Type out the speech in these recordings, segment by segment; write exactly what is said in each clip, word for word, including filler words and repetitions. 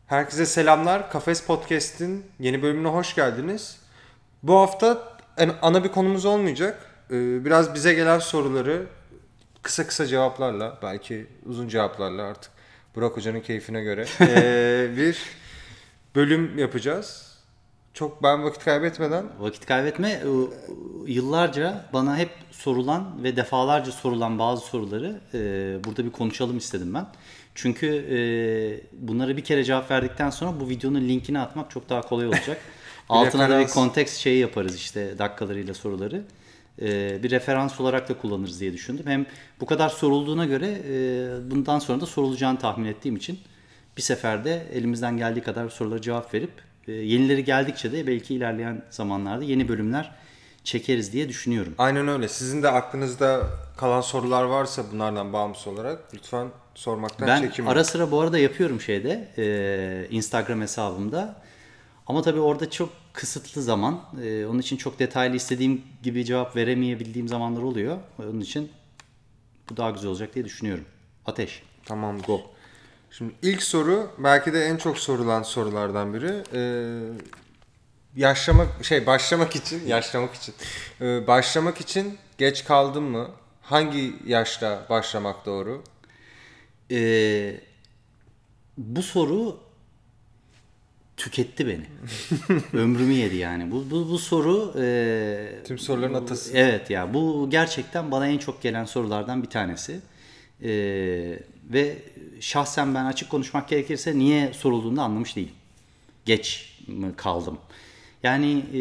Herkese selamlar. Kafes Podcast'in yeni bölümüne hoş geldiniz. Bu hafta ana bir konumuz olmayacak. Biraz bize gelen soruları kısa kısa cevaplarla, belki uzun cevaplarla artık Burak Hoca'nın keyfine göre bir bölüm yapacağız. Çok ben vakit kaybetmeden... Vakit kaybetme. Yıllarca bana hep sorulan ve defalarca sorulan bazı soruları burada bir konuşalım istedim ben. Çünkü bunları bir kere cevap verdikten sonra bu videonun linkini atmak çok daha kolay olacak. Altına da bir konteks şeyi yaparız işte dakikalarıyla soruları. Bir referans olarak da kullanırız diye düşündüm. Hem bu kadar sorulduğuna göre bundan sonra da sorulacağını tahmin ettiğim için bir seferde elimizden geldiği kadar sorulara cevap verip yenileri geldikçe de belki ilerleyen zamanlarda yeni bölümler çekeriz diye düşünüyorum. Aynen öyle. Sizin de aklınızda kalan sorular varsa bunlardan bağımsız olarak lütfen sormaktan ben çekinmeyin. Ben ara sıra bu arada yapıyorum şeyde Instagram hesabımda. Ama tabii orada çok kısıtlı zaman. Onun için çok detaylı istediğim gibi cevap veremeyebildiğim zamanlar oluyor. Onun için bu daha güzel olacak diye düşünüyorum. Ateş. Tamam. Go. Şimdi ilk soru belki de en çok sorulan sorulardan biri. Ee, yaşlamak şey başlamak için yaşlamak için ee, başlamak için geç kaldım mı? Hangi yaşta başlamak doğru? Ee, bu soru tüketti beni. Ömrümü yedi yani. Bu bu bu soru e, tüm soruların atası. Evet ya, bu gerçekten bana en çok gelen sorulardan bir tanesi. E, ve şahsen ben açık konuşmak gerekirse niye sorulduğunu anlamış değilim. Geç mi kaldım? Yani e,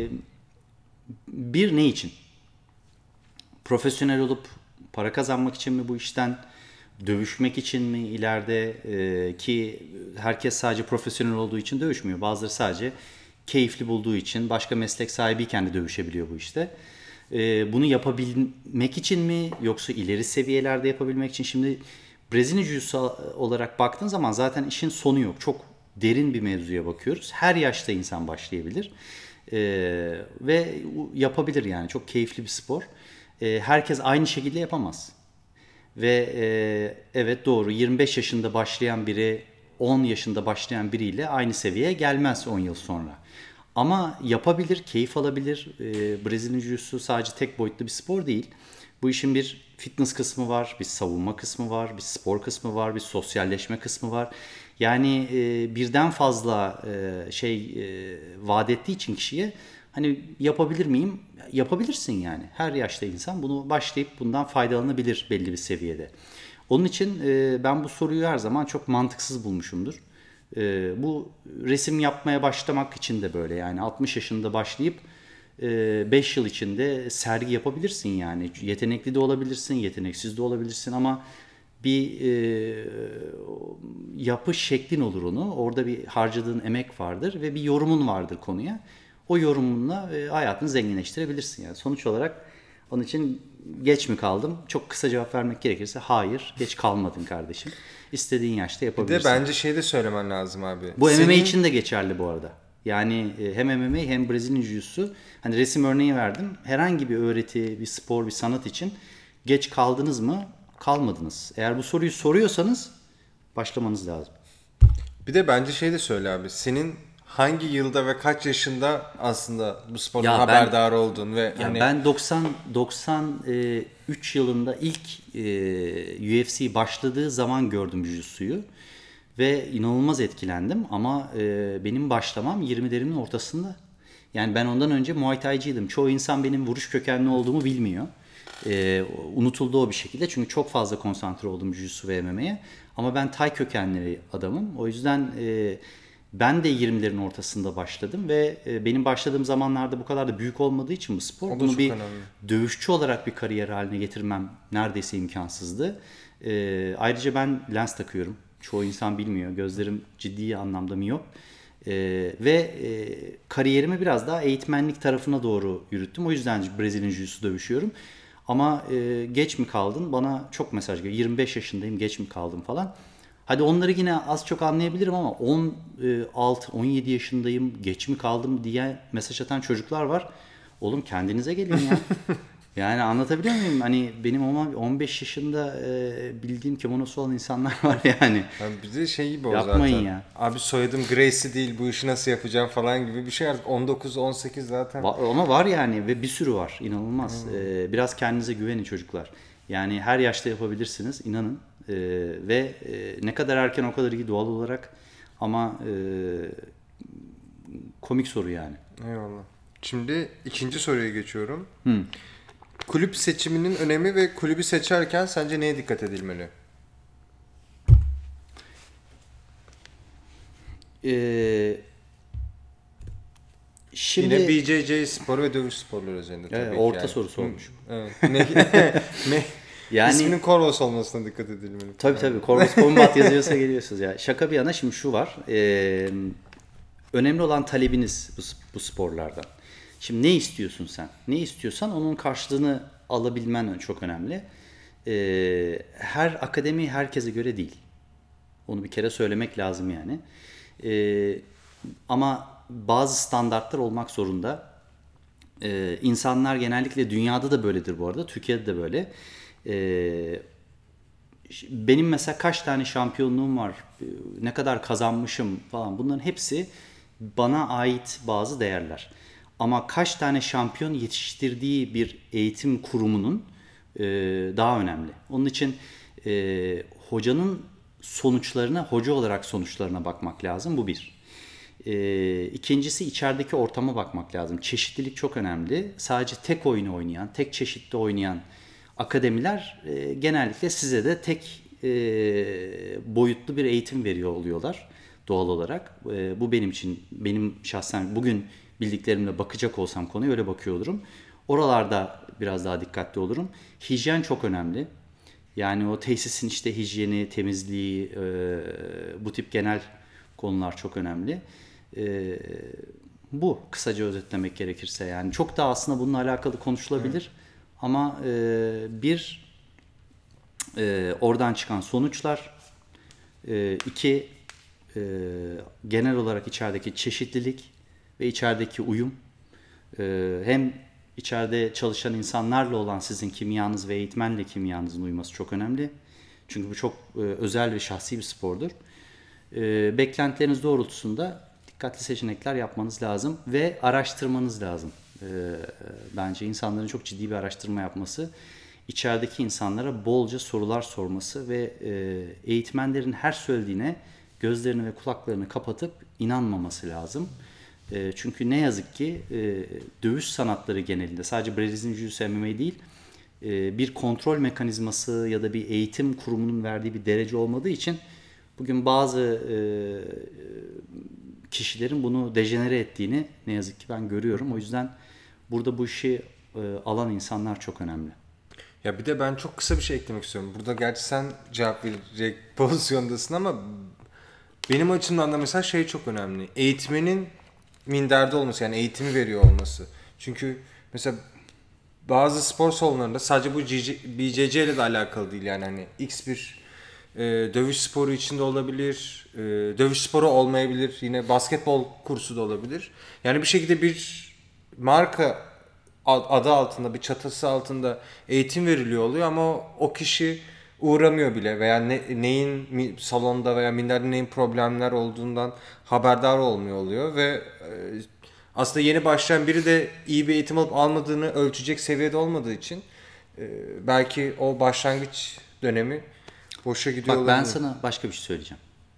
bir ne için? Profesyonel olup para kazanmak için mi bu işten? Dövüşmek için mi ileride, e, ki herkes sadece profesyonel olduğu için dövüşmüyor. Bazıları sadece keyifli bulduğu için, başka meslek sahibiyken de dövüşebiliyor bu işte. E, bunu yapabilmek için mi, yoksa ileri seviyelerde yapabilmek için? Şimdi Brezilya Jiu-Jitsu olarak baktığın zaman zaten işin sonu yok. Çok derin bir mevzuya bakıyoruz. Her yaşta insan başlayabilir e, ve yapabilir yani. Çok keyifli bir spor. E, herkes aynı şekilde yapamaz. Ve e, evet doğru, yirmi beş yaşında başlayan biri on yaşında başlayan biriyle aynı seviyeye gelmez on yıl sonra. Ama yapabilir, keyif alabilir. E, Brezilya Jiu-Jitsu sadece tek boyutlu bir spor değil. Bu işin bir fitness kısmı var, bir savunma kısmı var, bir spor kısmı var, bir sosyalleşme kısmı var. Yani e, birden fazla e, şey e, vaat ettiği için kişiye, hani yapabilir miyim? Yapabilirsin yani. Her yaşta insan bunu başlayıp bundan faydalanabilir belli bir seviyede. Onun için e, ben bu soruyu her zaman çok mantıksız bulmuşumdur. E, bu resim yapmaya başlamak için de böyle, yani altmış yaşında başlayıp beş yıl içinde sergi yapabilirsin yani. Yetenekli de olabilirsin, yeteneksiz de olabilirsin ama bir e, yapış şeklin olur onu. Orada bir harcadığın emek vardır ve bir yorumun vardır konuya. O yorumunla e, hayatını zenginleştirebilirsin yani. Sonuç olarak onun için geç mi kaldım? Çok kısa cevap vermek gerekirse hayır, geç kalmadın kardeşim. İstediğin yaşta yapabilirsin. Bir de bence şey de söylemen lazım abi. Bu Senin... M M A için de geçerli bu arada. Yani hem M M A hem Brezilya Jiu-Jitsu. Hani resim örneği verdim. Herhangi bir öğreti, bir spor, bir sanat için geç kaldınız mı? Kalmadınız. Eğer bu soruyu soruyorsanız başlamanız lazım. Bir de bence şey de söyle abi. Senin hangi yılda ve kaç yaşında aslında bu sporun ya haberdar ben, oldun ve ya hani ben doksan doksan üç yılında ilk U F C başladığı zaman gördüm Jiu-Jitsu'yu. Ve inanılmaz etkilendim ama e, benim başlamam yirmilerimin ortasında. Yani ben ondan önce Muay Thai'ciydim. Çoğu insan benim vuruş kökenli olduğumu bilmiyor. E, unutuldu o bir şekilde. Çünkü çok fazla konsantre oldum Jiu-Jitsu ve M M A'ye. Ama ben Thai kökenli adamım. O yüzden e, ben de yirmilerin ortasında başladım. Ve e, benim başladığım zamanlarda bu kadar da büyük olmadığı için bu spor, bunu bir önemli. Dövüşçü olarak bir kariyer haline getirmem neredeyse imkansızdı. E, ayrıca ben lens takıyorum. Çoğu insan bilmiyor. Gözlerim ciddi anlamda miyop. Ee, ve e, kariyerimi biraz daha eğitmenlik tarafına doğru yürüttüm. O yüzden Brezilya Jiu-Jitsu dövüşüyorum. Ama e, geç mi kaldın? Bana çok mesaj geliyor. yirmi beş yaşındayım, geç mi kaldım falan. Hadi onları yine az çok anlayabilirim ama on altı on yedi yaşındayım, geç mi kaldım diye mesaj atan çocuklar var. Oğlum kendinize gelin ya. Yani anlatabiliyor muyum? Hani benim on- 15 yaşında e, bildiğim kimonosu olan insanlar var yani. Yani bir de şey gibi o Yapmayın zaten. ya. Abi soyadım Gracie değil, bu işi nasıl yapacağım falan gibi bir şey artık. on dokuz on sekiz zaten. Va- Ama var yani ve bir sürü var. İnanılmaz. Ee, biraz kendinize güvenin çocuklar. Yani her yaşta yapabilirsiniz. İnanın. Ee, ve e, ne kadar erken o kadar iyi doğal olarak. Ama e, komik soru yani. Eyvallah. Şimdi ikinci soruya geçiyorum. Hı. Kulüp seçiminin önemi ve kulübü seçerken sence neye dikkat edilmeli? Ee, şimdi Yine B J J spor ve dövüş sporları üzerinde tabii Evet, ki orta yani. sorusu olmuş. Evet. Ne, ne, Yani- isminin Corvus olmasına dikkat edilmeli. Tabii tabii. Corvus Combat yazıyorsa geliyorsunuz ya. Şaka bir yana şimdi şu var. Ee, önemli olan talebiniz bu, bu sporlardan. Şimdi ne istiyorsun sen? Ne istiyorsan onun karşılığını alabilmen çok önemli. Ee, her akademi herkese göre değil. Onu bir kere söylemek lazım yani. Ee, ama bazı standartlar olmak zorunda. Ee, insanlar genellikle dünyada da böyledir bu arada. Türkiye'de de böyle. Ee, benim mesela kaç tane şampiyonluğum var, ne kadar kazanmışım falan, bunların hepsi bana ait bazı değerler. Ama kaç tane şampiyon yetiştirdiği bir eğitim kurumunun e, daha önemli. Onun için e, hocanın sonuçlarına, hoca olarak sonuçlarına bakmak lazım. Bu bir. E, ikincisi içerideki ortama bakmak lazım. Çeşitlilik çok önemli. Sadece tek oyunu oynayan, tek çeşitte oynayan akademiler e, genellikle size de tek e, boyutlu bir eğitim veriyor oluyorlar doğal olarak. E, bu benim için, benim şahsen bugün bildiklerimle bakacak olsam konuya öyle bakıyor olurum. Oralarda biraz daha dikkatli olurum. Hijyen çok önemli. Yani o tesisin işte hijyeni, temizliği, e, bu tip genel konular çok önemli. E, bu kısaca özetlemek gerekirse yani. Çok daha aslında bununla alakalı konuşulabilir. Evet. Ama e, bir e, oradan çıkan sonuçlar, e, iki e, genel olarak içerideki çeşitlilik ve içerideki uyum, e, hem içeride çalışan insanlarla olan sizin kimyanız ve eğitmenle kimyanızın uyması çok önemli. Çünkü bu çok e, özel ve şahsi bir spordur. E, beklentileriniz doğrultusunda dikkatli seçenekler yapmanız lazım ve araştırmanız lazım. E, bence insanların çok ciddi bir araştırma yapması, içerideki insanlara bolca sorular sorması ve e, eğitmenlerin her söylediğine gözlerini ve kulaklarını kapatıp inanmaması lazım. E, çünkü ne yazık ki e, dövüş sanatları genelinde, sadece Brazilian Jiu-Jitsu M M A değil, e, bir kontrol mekanizması ya da bir eğitim kurumunun verdiği bir derece olmadığı için bugün bazı e, kişilerin bunu dejenere ettiğini ne yazık ki ben görüyorum. O yüzden burada bu işi e, alan insanlar çok önemli. Ya bir de ben çok kısa bir şey eklemek istiyorum. Burada gerçi sen cevap verecek pozisyondasın ama benim açımdan da mesela şey çok önemli. Eğitmenin minderde olması, yani eğitimi veriyor olması. Çünkü mesela bazı spor salonlarında sadece bu B C C ile de alakalı değil, yani hani X bir e, dövüş sporu içinde olabilir, e, dövüş sporu olmayabilir, yine basketbol kursu da olabilir. Yani bir şekilde bir marka adı altında, bir çatısı altında eğitim veriliyor oluyor ama o kişi uğramıyor bile veya ne, neyin salonda veya minderde neyin problemler olduğundan haberdar olmuyor oluyor ve e, aslında yeni başlayan biri de iyi bir eğitim alıp almadığını ölçecek seviyede olmadığı için e, belki o başlangıç dönemi boşa gidiyor Bak olabilir. ben sana başka bir şey söyleyeceğim.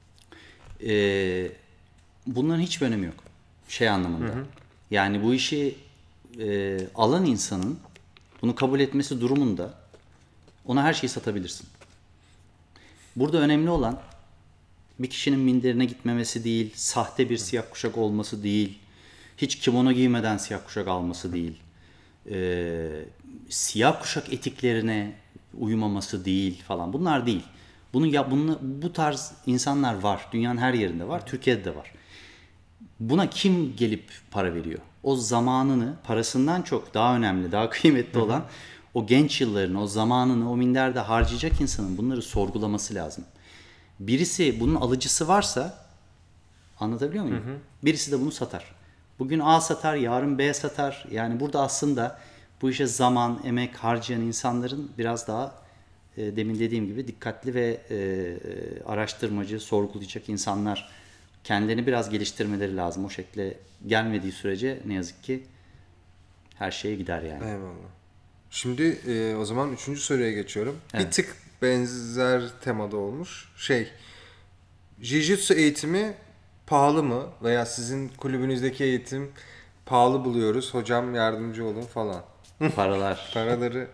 Ee, bunların hiçbir önemi yok. Şey anlamında. Hı hı. Yani bu işi e, alan insanın bunu kabul etmesi durumunda ona her şeyi satabilirsin. Burada önemli olan bir kişinin minderine gitmemesi değil, sahte bir siyah kuşak olması değil, hiç kimono giymeden siyah kuşak alması değil, e, siyah kuşak etiklerine uymaması değil falan. Bunlar değil. Bunu ya bunu, bu tarz insanlar var. Dünyanın her yerinde var. Türkiye'de de var. Buna kim gelip para veriyor? O zamanını, parasından çok daha önemli, daha kıymetli olan o genç yıllarını, o zamanını o minderde harcayacak insanın bunları sorgulaması lazım. Birisi bunun alıcısı varsa, anlatabiliyor muyum? Hı hı. Birisi de bunu satar. Bugün A satar, yarın B satar. Yani burada aslında Bu işe zaman, emek harcayan insanların biraz daha e, demin dediğim gibi dikkatli ve e, araştırmacı, sorgulayacak insanlar kendilerini biraz geliştirmeleri lazım. O şekilde gelmediği sürece ne yazık ki her şeye gider yani. Eyvallah. Şimdi e, o zaman üçüncü soruya geçiyorum. Evet. Bir tık benzer temada olmuş. Şey, Jiu-Jitsu eğitimi pahalı mı? Veya sizin kulübünüzdeki eğitim pahalı buluyoruz. Hocam yardımcı olun falan. Paralar. Paraları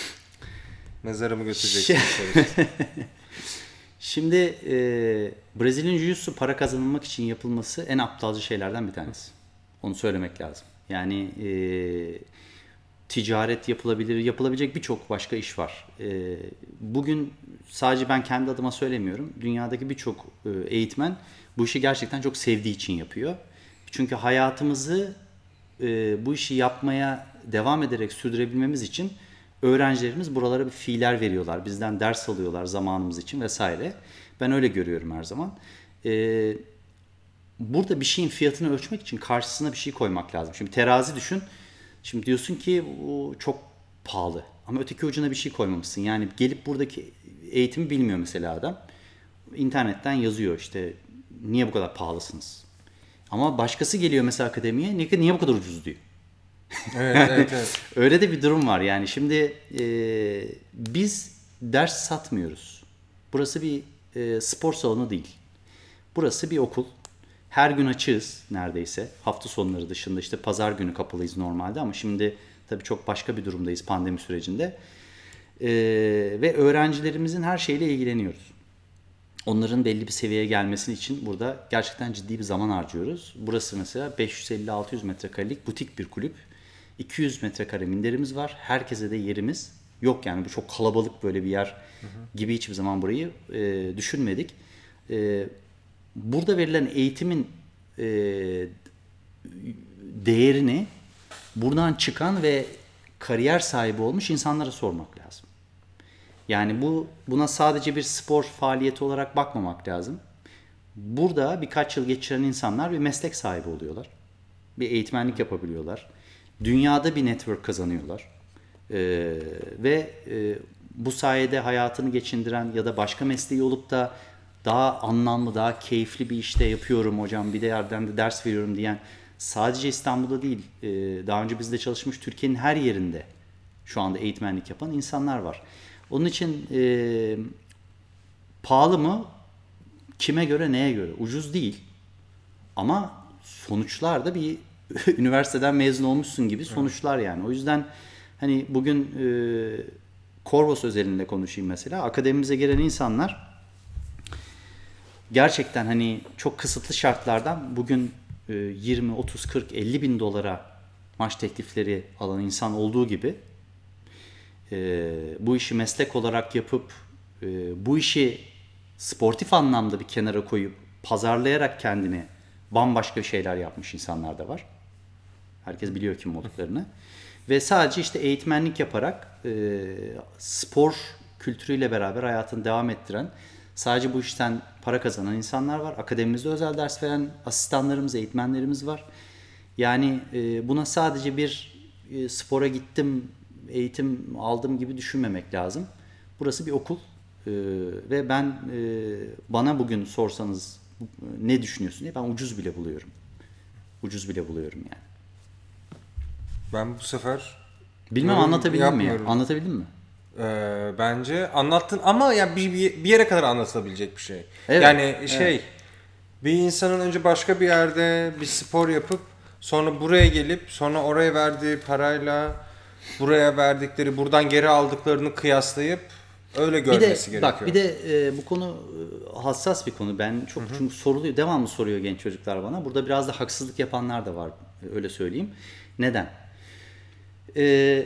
mezara mı Şey- götüreceksiniz? Şimdi e, Brezilya Jiu-Jitsu para kazanılmak için yapılması en aptalca şeylerden bir tanesi. Onu söylemek lazım. Yani e, ticaret yapılabilir, yapılabilecek birçok başka iş var. E, bugün sadece ben kendi adıma söylemiyorum. Dünyadaki birçok e, eğitmen bu işi gerçekten çok sevdiği için yapıyor. Çünkü hayatımızı e, bu işi yapmaya devam ederek sürdürebilmemiz için öğrencilerimiz buralara bir fiiller veriyorlar. Bizden ders alıyorlar zamanımız için vesaire. Ben öyle görüyorum her zaman. Ee, burada bir şeyin fiyatını ölçmek için karşısına bir şey koymak lazım. Şimdi terazi düşün. Şimdi diyorsun ki bu çok pahalı. Ama öteki ucuna bir şey koymamışsın. Yani gelip buradaki eğitimi bilmiyor mesela adam. İnternetten yazıyor işte niye bu kadar pahalısınız? Ama başkası geliyor mesela akademiye niye, niye bu kadar ucuz diyor. Evet, evet, evet. Öyle de bir durum var yani. Şimdi e, biz ders satmıyoruz. Burası bir e, spor salonu değil. Burası bir okul. Her gün açığız neredeyse. Hafta sonları dışında işte pazar günü kapalıyız normalde ama şimdi tabii çok başka bir durumdayız pandemi sürecinde. E, ve öğrencilerimizin her şeyle ilgileniyoruz. Onların belli bir seviyeye gelmesi için burada gerçekten ciddi bir zaman harcıyoruz. Burası mesela beş yüz elli altı yüz metrekarelik butik bir kulüp. iki yüz metrekare minderimiz var. Herkese de yerimiz yok yani bu çok kalabalık böyle bir yer gibi hiçbir zaman burayı e, düşünmedik. E, burada verilen eğitimin e, değerini buradan çıkan ve kariyer sahibi olmuş insanlara sormak lazım. Yani bu buna sadece bir spor faaliyeti olarak bakmamak lazım. Burada birkaç yıl geçiren insanlar bir meslek sahibi oluyorlar. Bir eğitmenlik yapabiliyorlar. Dünyada bir network kazanıyorlar. Ee, ve e, bu sayede hayatını geçindiren ya da başka mesleği olup da daha anlamlı, daha keyifli bir işte yapıyorum hocam, bir de yerden de ders veriyorum diyen sadece İstanbul'da değil, e, daha önce bizde çalışmış Türkiye'nin her yerinde şu anda eğitmenlik yapan insanlar var. Onun için e, pahalı mı? Kime göre, neye göre? Ucuz değil. Ama sonuçlar da bir üniversiteden mezun olmuşsun gibi sonuçlar yani. O yüzden hani bugün e, Corvos özelinde konuşayım mesela. Akademimize gelen insanlar gerçekten hani çok kısıtlı şartlardan bugün e, yirmi, otuz, kırk, elli bin dolara maç teklifleri alan insan olduğu gibi e, bu işi meslek olarak yapıp e, bu işi sportif anlamda bir kenara koyup pazarlayarak kendini bambaşka şeyler yapmış insanlar da var. Herkes biliyor kim olduklarını. Ve sadece işte eğitmenlik yaparak e, spor kültürüyle beraber hayatını devam ettiren, sadece bu işten para kazanan insanlar var. Akademimizde özel ders veren asistanlarımız, eğitmenlerimiz var. Yani e, buna sadece bir e, spora gittim, eğitim aldım gibi düşünmemek lazım. Burası bir okul. E, ve ben e, bana bugün sorsanız e, ne düşünüyorsun diye ben ucuz bile buluyorum. Ucuz bile buluyorum yani. Ben bu sefer Bilmem yorum anlatabildim mi ya? yapmıyorum. Anlatabildim mi? Ee, bence anlattın ama ya bir, bir, bir yere kadar anlatılabilecek bir şey. Evet, Yani şey evet. bir insanın önce başka bir yerde bir spor yapıp sonra buraya gelip sonra oraya verdiği parayla buraya verdikleri buradan geri aldıklarını kıyaslayıp öyle Bir görmesi de gerekiyor. bak bir de e, bu konu e, hassas bir konu. Ben çok çünkü soruluyor, devamlı soruyor genç çocuklar bana. Burada biraz da haksızlık yapanlar da var, e, öyle söyleyeyim. Neden? E,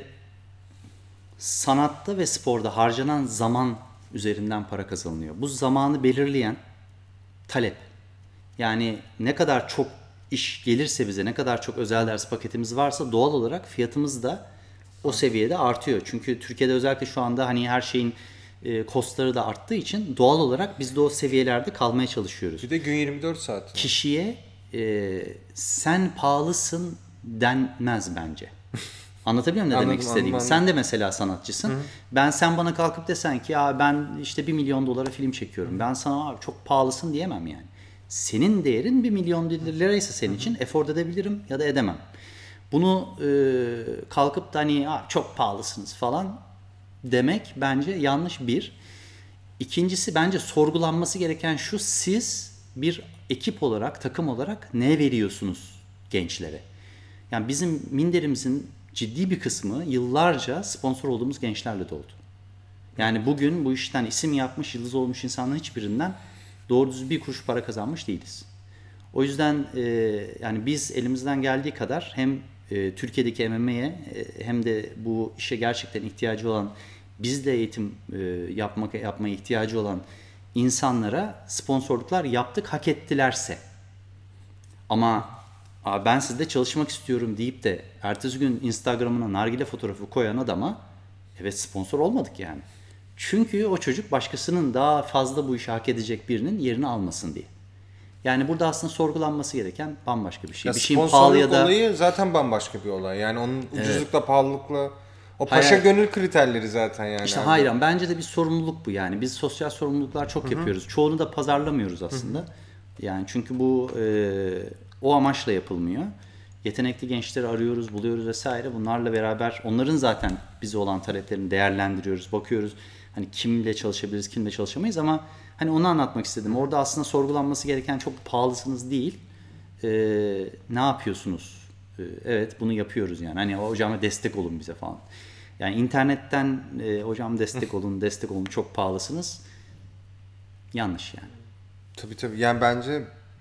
sanatta ve sporda harcanan zaman üzerinden para kazanılıyor. Bu zamanı belirleyen talep. Yani ne kadar çok iş gelirse bize, ne kadar çok özel ders paketimiz varsa doğal olarak fiyatımız da o seviyede artıyor. Çünkü Türkiye'de özellikle şu anda hani her şeyin e, kostları da arttığı için doğal olarak biz de o seviyelerde kalmaya çalışıyoruz. Bir de gün yirmi dört saat. Kişiye e, sen pahalısın denmez bence. Anlatabiliyor muyum ne Anladım, demek istediğimi? anladım, Sen de mesela sanatçısın. Hı-hı. Ben sen bana kalkıp desen ki ya ben işte bir milyon dolara film çekiyorum. Hı-hı. Ben sana abi çok pahalısın diyemem yani. Senin değerin bir milyon liraysa senin Hı-hı. için afford edebilirim ya da edemem. Bunu e, kalkıp da hani çok pahalısınız falan demek bence yanlış bir. İkincisi bence sorgulanması gereken şu: siz bir ekip olarak, takım olarak ne veriyorsunuz gençlere? Yani bizim minderimizin ciddi bir kısmı yıllarca sponsor olduğumuz gençlerle doldu. Yani bugün bu işten isim yapmış, yıldız olmuş insanların hiçbirinden doğru düzgün bir kuruş para kazanmış değiliz. O yüzden e, yani biz elimizden geldiği kadar hem e, Türkiye'deki M M A'ye e, hem de bu işe gerçekten ihtiyacı olan, bizle eğitim e, yapmak yapmaya ihtiyacı olan insanlara sponsorluklar yaptık, hak ettilerse. Ama ben sizde çalışmak istiyorum deyip de ertesi gün Instagram'ına nargile fotoğrafı koyan adama evet sponsor olmadık yani. Çünkü o çocuk başkasının daha fazla bu işi hak edecek birinin yerini almasın diye. Yani burada aslında sorgulanması gereken bambaşka bir şey. Ya bir şeyin pahalı ya da... olayı zaten bambaşka bir olay. Yani onun ucuzlukla, evet, pahalılıkla, o paşa hayır, gönül kriterleri zaten yani. İşte abi. hayır, bence de bir sorumluluk bu yani. Biz sosyal sorumluluklar çok Hı-hı. yapıyoruz. Çoğunu da pazarlamıyoruz aslında. Hı-hı. Yani çünkü bu e, o amaçla yapılmıyor. Yetenekli gençleri arıyoruz, buluyoruz vesaire. Bunlarla beraber onların zaten bize olan taleplerini değerlendiriyoruz, bakıyoruz. Hani kimle çalışabiliriz, kimle çalışamayız ama hani onu anlatmak istedim. Orada aslında sorgulanması gereken çok pahalısınız değil. Ee, ne yapıyorsunuz? Ee, evet bunu yapıyoruz yani. Hani hocama destek olun bize falan. Yani internetten e, hocam destek olun, destek olun, çok pahalısınız. Yanlış yani. Tabii tabii. Yani bence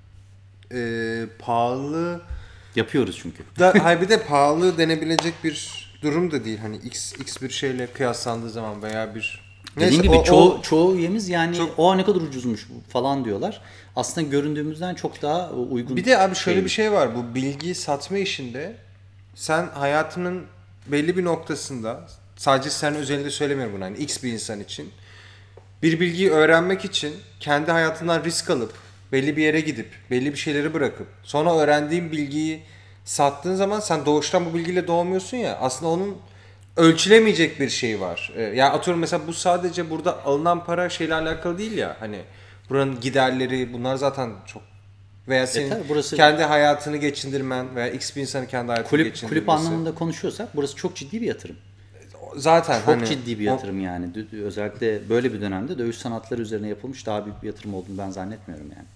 e, pahalı... Yapıyoruz çünkü. Da, hayır bir de pahalı denebilecek bir durum da değil. Hani x x bir şeyle kıyaslandığı zaman veya bir... Dediğim Neyse, gibi o, çoğu, o, çoğu üyemiz yani çok... o ne kadar ucuzmuş falan diyorlar. Aslında göründüğümüzden çok daha uygun. Bir de abi şöyle şey. bir şey var. Bu bilgi satma işinde sen hayatının belli bir noktasında, sadece sen özelinde söylemiyorum bunu, hani X bir insan için bir bilgiyi öğrenmek için kendi hayatından risk alıp belli bir yere gidip belli bir şeyleri bırakıp sonra öğrendiğin bilgiyi sattığın zaman sen doğuştan bu bilgiyle doğmuyorsun ya, aslında onun ölçülemeyecek bir şey var. Ee, yani atıyorum mesela bu sadece burada alınan para şeyle alakalı değil ya, hani buranın giderleri bunlar zaten çok, veya senin e burası kendi hayatını geçindirmen veya X bir insanın kendi hayatını kulüp, geçindirmesi. Kulüp anlamında konuşuyorsak burası çok ciddi bir yatırım. Zaten çok hani, ciddi bir yatırım o... yani. Özellikle böyle bir dönemde dövüş sanatları üzerine yapılmış daha büyük bir yatırım olduğunu ben zannetmiyorum yani.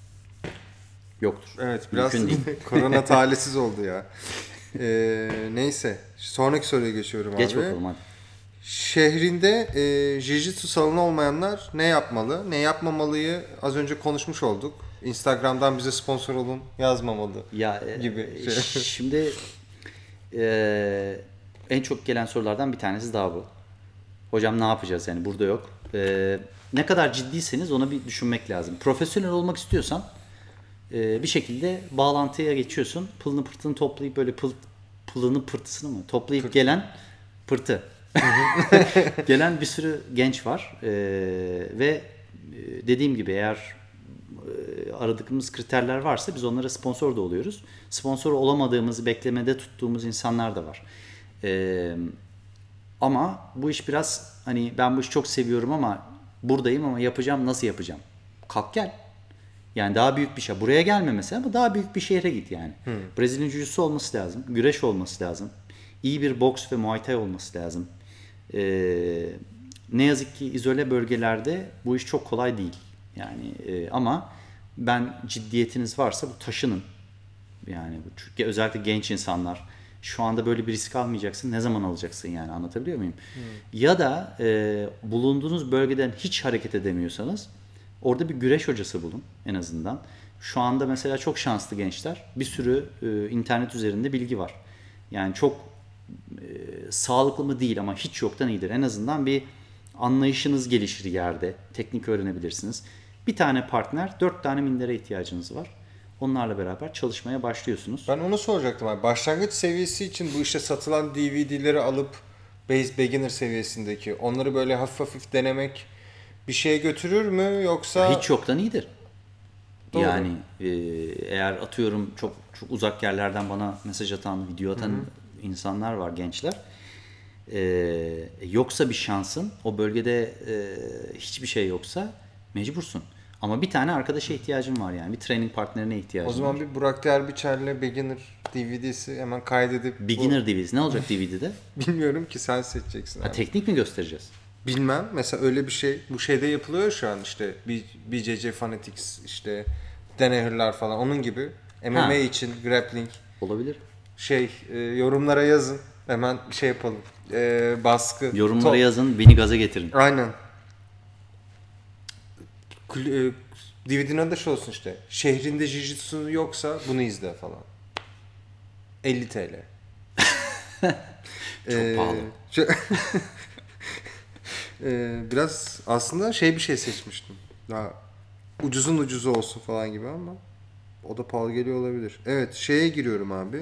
Yoktur. Evet, biraz korona talihsiz oldu ya. Ee, neyse. Sonraki soruya geçiyorum Geç abi. Geç bakalım hadi. Şehrinde e, jiu-jitsu salonu olmayanlar ne yapmalı? Ne yapmamalıyı az önce konuşmuş olduk. Instagram'dan bize sponsor olun, yazmamalı ya, gibi. E, şey. Şimdi e, en çok gelen sorulardan bir tanesi daha bu. Hocam ne yapacağız yani, burada yok. E, ne kadar ciddiyseniz ona bir düşünmek lazım. Profesyonel olmak istiyorsan e, bir şekilde bağlantıya geçiyorsun. Pılını pırtını toplayıp böyle pıl, pılını pırtısını mı toplayıp Pırt. gelen pırtı. Gelen bir sürü genç var ee, ve dediğim gibi eğer e, aradığımız kriterler varsa biz onlara sponsor da oluyoruz. Sponsor olamadığımız, beklemede tuttuğumuz insanlar da var. Ee, ama bu iş biraz hani ben bu işi çok seviyorum ama buradayım ama yapacağım, nasıl yapacağım? Kalk gel. Yani daha büyük bir şey. Buraya gelme mesela ama daha büyük bir şehre git yani. Hmm. Brezilya Jiu-Jitsu olması lazım. Güreş olması lazım. İyi bir boks ve Muay Thai olması lazım. Ee, ne yazık ki izole bölgelerde bu iş çok kolay değil. Yani e, ama ben ciddiyetiniz varsa bu taşının. Yani çünkü özellikle genç insanlar şu anda böyle bir risk almayacaksın. Ne zaman alacaksın yani, anlatabiliyor muyum? Hmm. Ya da e, bulunduğunuz bölgeden hiç hareket edemiyorsanız orada bir güreş hocası bulun en azından. Şu anda mesela çok şanslı gençler. Bir sürü e, internet üzerinde bilgi var. Yani çok e, sağlıklı mı değil ama hiç yoktan iyidir. En azından bir anlayışınız gelişir yerde. Teknik öğrenebilirsiniz. Bir tane partner, dört tane mindere ihtiyacınız var. Onlarla beraber çalışmaya başlıyorsunuz. Ben onu soracaktım abi. Başlangıç seviyesi için bu işte satılan D V D'leri alıp base beginner seviyesindeki onları böyle hafif hafif denemek bir şeye götürür mü yoksa? Hiç yoktan iyidir. Doğru. Yani e, eğer atıyorum çok çok uzak yerlerden bana mesaj atan, video atan Hı-hı. insanlar var, gençler. E, yoksa bir şansın, o bölgede e, hiçbir şey yoksa mecbursun. Ama bir tane arkadaşa ihtiyacın var yani. Bir training partnerine ihtiyacın O zaman var. bir Burak Derbiçer'le Beginner D V D'si hemen kaydedip... Beginner D V D'si. Ne olacak D V D'de? Bilmiyorum ki, sen seçeceksin. Ha, teknik mi göstereceğiz? Bilmem. Mesela öyle bir şey bu şeyde yapılıyor şu an, işte B J J Fanatics, işte Danaher'lar falan, onun gibi. M M A Ha. için grappling Olabilir. şey e, yorumlara yazın. Hemen şey yapalım. E, baskı. Yorumlara top. yazın, beni gaza getirin. Aynen. Kul- e, D V D'nin adı da şey olsun işte. Şehrinde Jiu-Jitsu yoksa bunu izle falan. elli TL. Çok pahalı. Şu- Ee, biraz aslında şey bir şey seçmiştim. Daha ucuzun ucuzu olsun falan gibi ama o da pahalı geliyor olabilir. Evet, şeye giriyorum abi.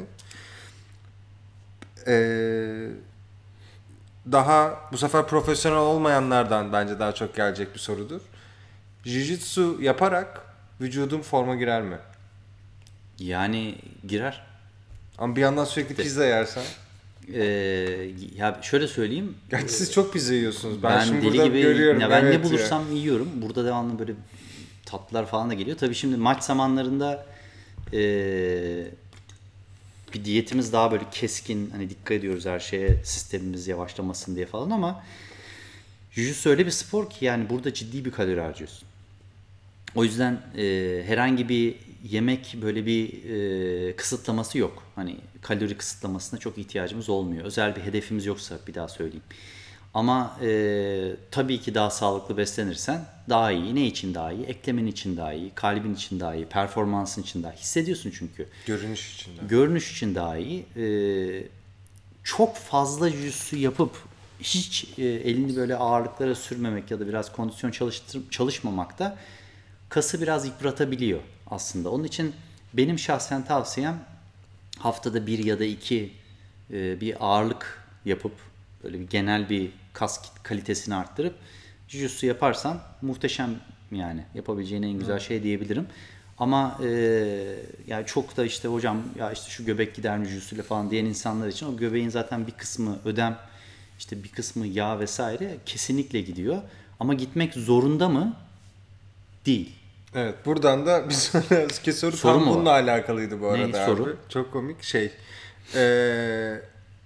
Ee, daha bu sefer profesyonel olmayanlardan bence daha çok gelecek bir sorudur. Jiu-Jitsu yaparak vücudum forma girer mi? Yani girer. Ama bir yandan sürekli pizza yersen. Ee, ya şöyle söyleyeyim. Gerçi siz çok pizza yiyorsunuz. Ben, Ben, şimdi deli burada gibi görüyorum. ya ben evet ne bulursam ya. yiyorum. Burada devamlı böyle tatlılar falan da geliyor. Tabii şimdi maç zamanlarında ee, bir diyetimiz daha böyle keskin. Hani dikkat ediyoruz her şeye, sistemimiz yavaşlamasın diye falan ama Jiu-Jitsu öyle bir spor ki yani burada ciddi bir kalori harcıyorsun. O yüzden e, herhangi bir yemek böyle bir e, kısıtlaması yok. Hani kalori kısıtlamasına çok ihtiyacımız olmuyor. Özel bir hedefimiz yoksa bir daha söyleyeyim. Ama e, tabii ki daha sağlıklı beslenirsen daha iyi. Ne için daha iyi? Eklemin için daha iyi, kalbin için daha iyi, performansın için daha iyi. Hissediyorsun çünkü. Görünüş içinde. Görünüş için daha iyi. E, çok fazla jiu-jitsu yapıp hiç e, elini böyle ağırlıklara sürmemek ya da biraz kondisyon çalıştır, çalışmamak da kası biraz yıpratabiliyor aslında. Onun için benim şahsen tavsiyem haftada bir ya da iki e, bir ağırlık yapıp böyle bir genel bir kas kalitesini arttırıp jiu-jitsu yaparsan muhteşem, yani yapabileceğin en güzel şey diyebilirim. Ama e, yani çok da işte hocam ya işte şu göbek gider mi jiu-jitsu falan diyen insanlar için o göbeğin zaten bir kısmı ödem, işte bir kısmı yağ vesaire kesinlikle gidiyor. Ama gitmek zorunda mı? Değil. Evet, buradan da bir sonraki soru, Soru tam mu bununla var? alakalıydı bu Ne arada soru? abi. Çok komik şey. Ee,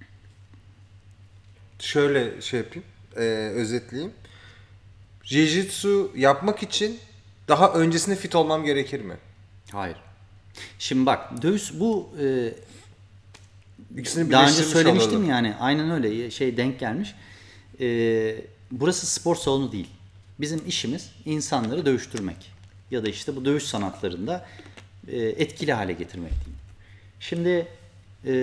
şöyle şey yapayım. ee, özetleyeyim. Jiu-Jitsu yapmak için daha öncesinde fit olmam gerekir mi? Hayır. Şimdi bak dövüş bu e, İkisini daha önce birleştirmiş söylemiştim olalım. yani aynen öyle şey denk gelmiş. E, burası spor salonu değil. Bizim işimiz insanları dövüştürmek ya da işte bu dövüş sanatlarında e, etkili hale getirmek diyeyim. Şimdi e,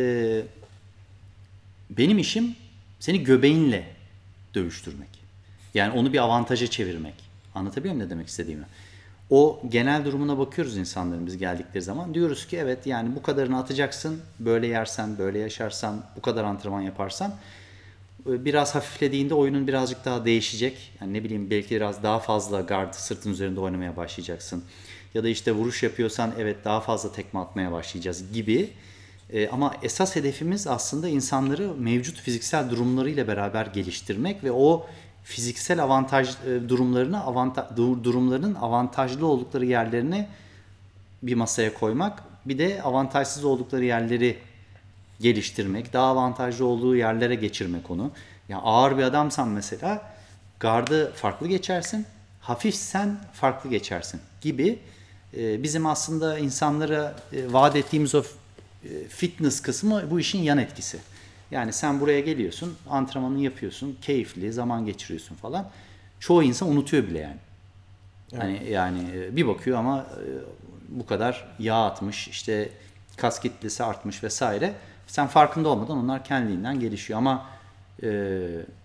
benim işim seni göbeğinle dövüştürmek. Yani onu bir avantaja çevirmek. Anlatabiliyor muyum ne demek istediğimi? O genel durumuna bakıyoruz insanların biz geldikleri zaman. Diyoruz ki evet yani bu kadarını atacaksın. Böyle yersen, böyle yaşarsan, bu kadar antrenman yaparsan biraz hafiflediğinde oyunun birazcık daha değişecek. Yani ne bileyim belki biraz daha fazla guard sırtın üzerinde oynamaya başlayacaksın. Ya da işte vuruş yapıyorsan evet daha fazla tekme atmaya başlayacağız gibi. E, ama esas hedefimiz aslında insanları mevcut fiziksel durumlarıyla beraber geliştirmek ve o fiziksel avantaj e, durumlarını avanta, dur, durumlarının avantajlı oldukları yerlerini bir masaya koymak. Bir de avantajsız oldukları yerleri geliştirmek, daha avantajlı olduğu yerlere geçirmek onu. Ya ağır bir adamsan mesela gardı farklı geçersin, hafifsen farklı geçersin gibi. E, bizim aslında insanlara e, vaat ettiğimiz o e, fitness kısmı bu işin yan etkisi. Yani sen buraya geliyorsun, antrenmanını yapıyorsun, keyifli, zaman geçiriyorsun falan. Çoğu insan unutuyor bile yani. Evet. Hani yani bir bakıyor ama bu kadar yağ atmış, işte kas kitlesi artmış vesaire. Sen farkında olmadan onlar kendiliğinden gelişiyor ama e,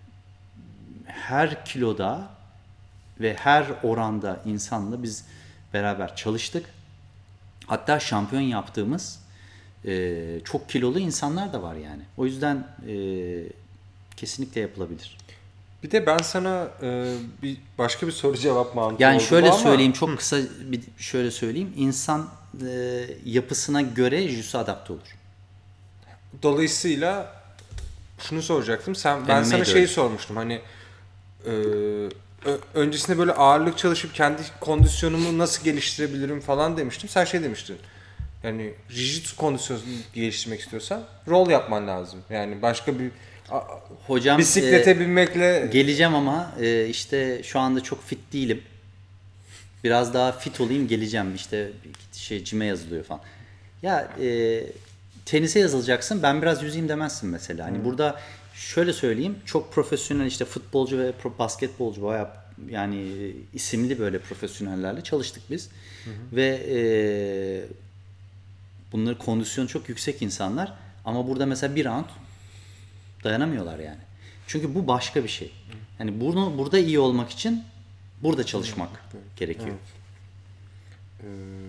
her kiloda ve her oranda insanla biz beraber çalıştık. Hatta şampiyon yaptığımız e, çok kilolu insanlar da var yani. O yüzden e, kesinlikle yapılabilir. Bir de ben sana e, bir başka bir soru cevap mantığı Yani oldu şöyle ama... söyleyeyim, çok kısa bir şöyle söyleyeyim. İnsan e, yapısına göre jiu-jitsu adapte olur. Dolayısıyla şunu soracaktım. Sen ben M M A sana de şeyi öyle. sormuştum. Hani e, ö- öncesinde böyle ağırlık çalışıp kendi kondisyonumu nasıl geliştirebilirim falan demiştim. Sen şey demiştin. Yani jiu-jitsu kondisyonunu geliştirmek istiyorsan rol yapman lazım. Yani başka bir a- Hocam bisiklete e, binmekle geleceğim ama e, işte şu anda çok fit değilim. Biraz daha fit olayım geleceğim. İşte bir şey cime yazılıyor falan. Ya e, tenise yazılacaksın. Ben biraz yüzeyim demezsin mesela. Hani burada şöyle söyleyeyim. Çok profesyonel işte futbolcu ve pro- basketbolcu bayağı yani isimli böyle profesyonellerle çalıştık biz. Ve e, bunların kondisyonu çok yüksek insanlar. Ama burada mesela bir round dayanamıyorlar yani. Çünkü bu başka bir şey. Yani bunu burada iyi olmak için burada çalışmak gerekiyor. Evet. Ee,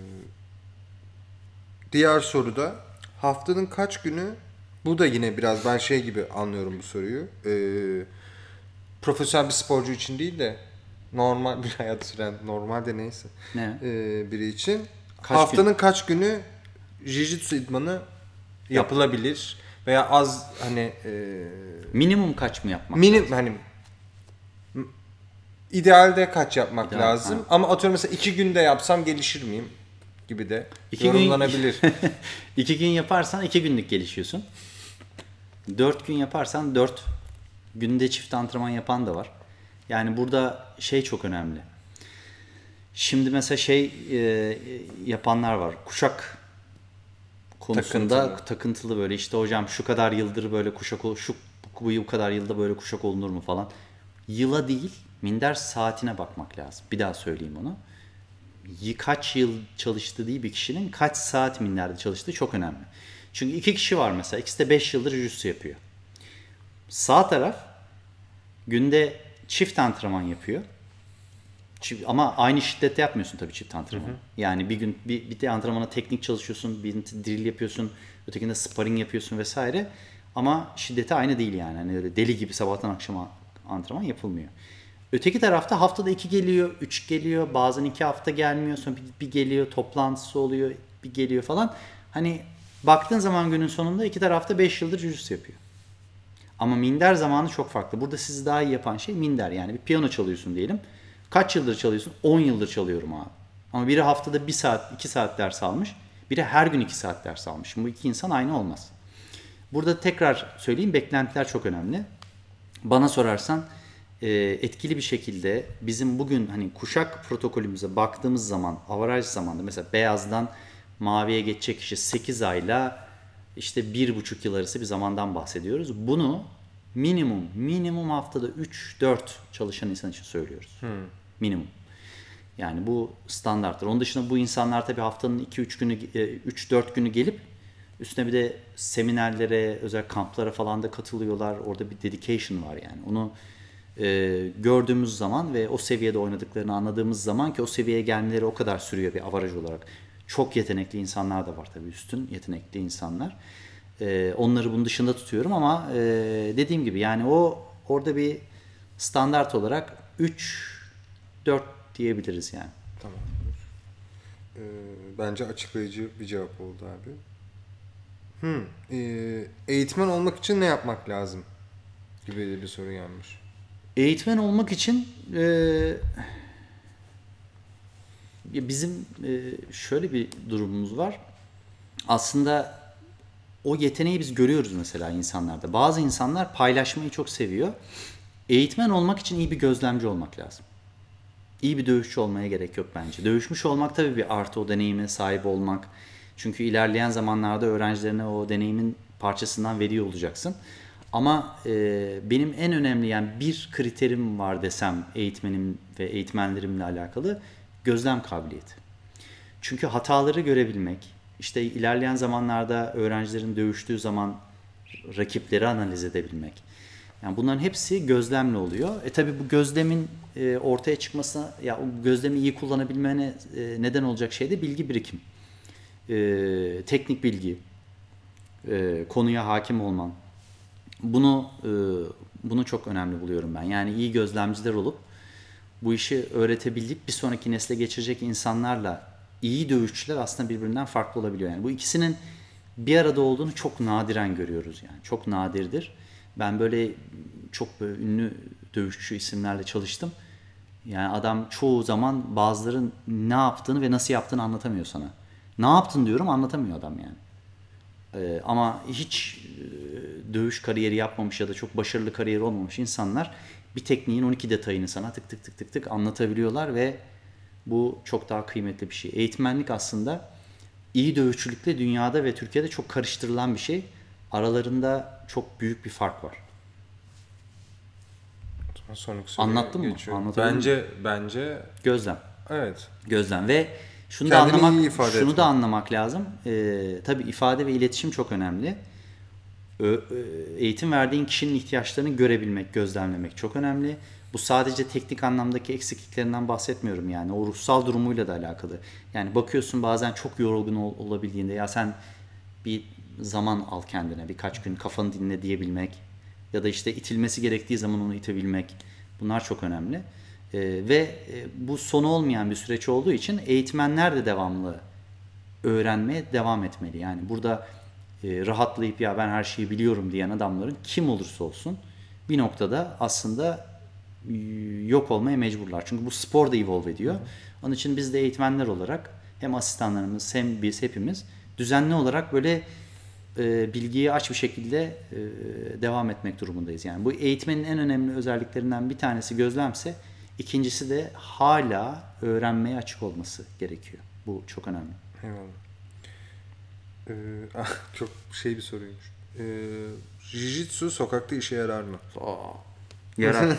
diğer soruda haftanın kaç günü, bu da yine biraz ben şey gibi anlıyorum bu soruyu. Ee, profesyonel bir sporcu için değil de normal bir hayat süren, normal de neyse Ne? ee, biri için Kaç haftanın kaç günü jiu-jitsu idmanı yapılabilir veya az hani ee, Minimum kaç mı yapmak minim lazım? hani m- idealde kaç yapmak İdeal, lazım ha. ama atıyorum mesela iki günde yapsam gelişir miyim gibi de İki yorumlanabilir. gün, iki gün yaparsan iki günlük gelişiyorsun. Dört gün yaparsan dört günde çift antrenman yapan da var. Yani burada şey çok önemli. Şimdi mesela şey e, yapanlar var. Kuşak konusunda Takıntılı. takıntılı. Böyle işte hocam şu kadar yıldır böyle kuşak ol, şu bu yıl kadar yılda böyle kuşak olunur mu falan. Yıla değil, minder saatine bakmak lazım. Bir daha söyleyeyim onu. Kaç yıl çalıştığı değil bir kişinin kaç saat minderde çalıştığı çok önemli. Çünkü iki kişi var mesela. İkisi de beş yıldır jiu-jitsu yapıyor. Sağ taraf günde çift antrenman yapıyor. Çift- ama aynı şiddette yapmıyorsun tabii çift antrenmanı. Yani bir gün bir, bir de antrenmana teknik çalışıyorsun, bir drill yapıyorsun, ötekinde sparring yapıyorsun vesaire. Ama şiddeti aynı değil yani. Hani öyle deli gibi sabahtan akşama antrenman yapılmıyor. Öteki tarafta haftada iki geliyor, üç geliyor, bazen iki hafta gelmiyor, sonra bir, bir geliyor, toplantısı oluyor, bir geliyor falan. Hani baktığın zaman günün sonunda iki tarafta beş yıldır jiu-jitsu yapıyor. Ama minder zamanı çok farklı. Burada sizi daha iyi yapan şey minder. Yani bir piyano çalıyorsun diyelim. Kaç yıldır çalıyorsun? on yıldır çalıyorum abi. Ama biri haftada bir saat, iki saat ders almış. Biri her gün iki saat ders almış. Bu iki insan aynı olmaz. Burada tekrar söyleyeyim, beklentiler çok önemli. Bana sorarsan e, etkili bir şekilde bizim bugün hani kuşak protokolümüze baktığımız zaman avaraj zamanda mesela beyazdan maviye geçecek kişi sekiz ayla işte bir buçuk yıl arası bir zamandan bahsediyoruz. Bunu minimum minimum haftada üç dört çalışan insan için söylüyoruz. Minimum. Yani bu standarttır. Onun dışında bu insanlar tabii haftanın iki üç günü üç dört günü gelip üstüne bir de seminerlere, özel kamplara falan da katılıyorlar. Orada bir dedication var yani. Onu e, gördüğümüz zaman ve o seviyede oynadıklarını anladığımız zaman ki o seviyeye gelmeleri o kadar sürüyor bir avaraj olarak. Çok yetenekli insanlar da var tabii, üstün yetenekli insanlar. E, onları bunun dışında tutuyorum ama e, dediğim gibi yani o orada bir standart olarak üç dört diyebiliriz yani. Tamam. Ee, bence açıklayıcı bir cevap oldu abi. Hmm. Ee, eğitmen olmak için ne yapmak lazım gibi de bir soru gelmiş. Eğitmen olmak için e, bizim e, şöyle bir durumumuz var. Aslında o yeteneği biz görüyoruz mesela insanlarda. Bazı insanlar paylaşmayı çok seviyor. Eğitmen olmak için iyi bir gözlemci olmak lazım. İyi bir dövüşçü olmaya gerek yok bence. Dövüşmüş olmak tabii bir artı, o deneyime sahip olmak. Çünkü ilerleyen zamanlarda öğrencilerine o deneyimin parçasından veriyor olacaksın. Ama e, benim en önemli yani bir kriterim var desem eğitmenim ve eğitmenlerimle alakalı, gözlem kabiliyeti. Çünkü hataları görebilmek, işte ilerleyen zamanlarda öğrencilerin dövüştüğü zaman rakipleri analiz edebilmek. Yani bunların hepsi gözlemle oluyor. E tabi bu gözlemin e, ortaya çıkmasına, ya o gözlemi iyi kullanabilmene e, neden olacak şey de bilgi birikim. E, teknik bilgi, e, konuya hakim olman. Bunu e, bunu çok önemli buluyorum ben. Yani iyi gözlemciler olup bu işi öğretebilip bir sonraki nesle geçirecek insanlarla iyi dövüşçüler aslında birbirinden farklı olabiliyor. Yani bu ikisinin bir arada olduğunu çok nadiren görüyoruz yani. Çok nadirdir. Ben böyle çok böyle ünlü dövüşçü isimlerle çalıştım. Yani adam çoğu zaman bazıların ne yaptığını ve nasıl yaptığını anlatamıyor sana. Ne yaptın diyorum, anlatamıyor adam yani. Ee, ama hiç e, dövüş kariyeri yapmamış ya da çok başarılı kariyeri olmamış insanlar bir tekniğin on iki detayını sana tık tık tık tık tık anlatabiliyorlar ve bu çok daha kıymetli bir şey. Eğitmenlik aslında iyi dövüşçülükle dünyada ve Türkiye'de çok karıştırılan bir şey. Aralarında çok büyük bir fark var. Sonraki soruya Anlattın mı? geçiyorum. Anlatabildim mi? Bence bence Gözlem. evet. Gözlem ve şunu da Kendini iyi anlamak ifade şunu etme. da anlamak lazım. Ee, tabii ifade ve iletişim çok önemli. Ö- ö- eğitim verdiğin kişinin ihtiyaçlarını görebilmek, gözlemlemek çok önemli. Bu sadece teknik anlamdaki eksikliklerinden bahsetmiyorum yani. O ruhsal durumuyla da alakalı. Yani bakıyorsun bazen çok yorgun ol- olabildiğinde ya sen bir zaman al kendine, birkaç gün kafanı dinle diyebilmek ya da işte itilmesi gerektiği zaman onu itebilmek. Bunlar çok önemli. Ee, ve e, bu sonu olmayan bir süreç olduğu için eğitmenler de devamlı öğrenmeye devam etmeli. Yani burada e, rahatlayıp ya ben her şeyi biliyorum diyen adamların kim olursa olsun bir noktada aslında e, yok olmaya mecburlar. Çünkü bu spor da evolve ediyor. Hı hı. Onun için biz de eğitmenler olarak hem asistanlarımız hem biz hepimiz düzenli olarak böyle e, bilgiyi aç bir şekilde e, devam etmek durumundayız. Yani bu eğitmenin en önemli özelliklerinden bir tanesi gözlemse, ikincisi de hala öğrenmeye açık olması gerekiyor. Bu çok önemli. Eyvallah. Ee, ah, çok şey bir soruymuş. Ee, Jiu-Jitsu sokakta işe yarar mı? Yarar.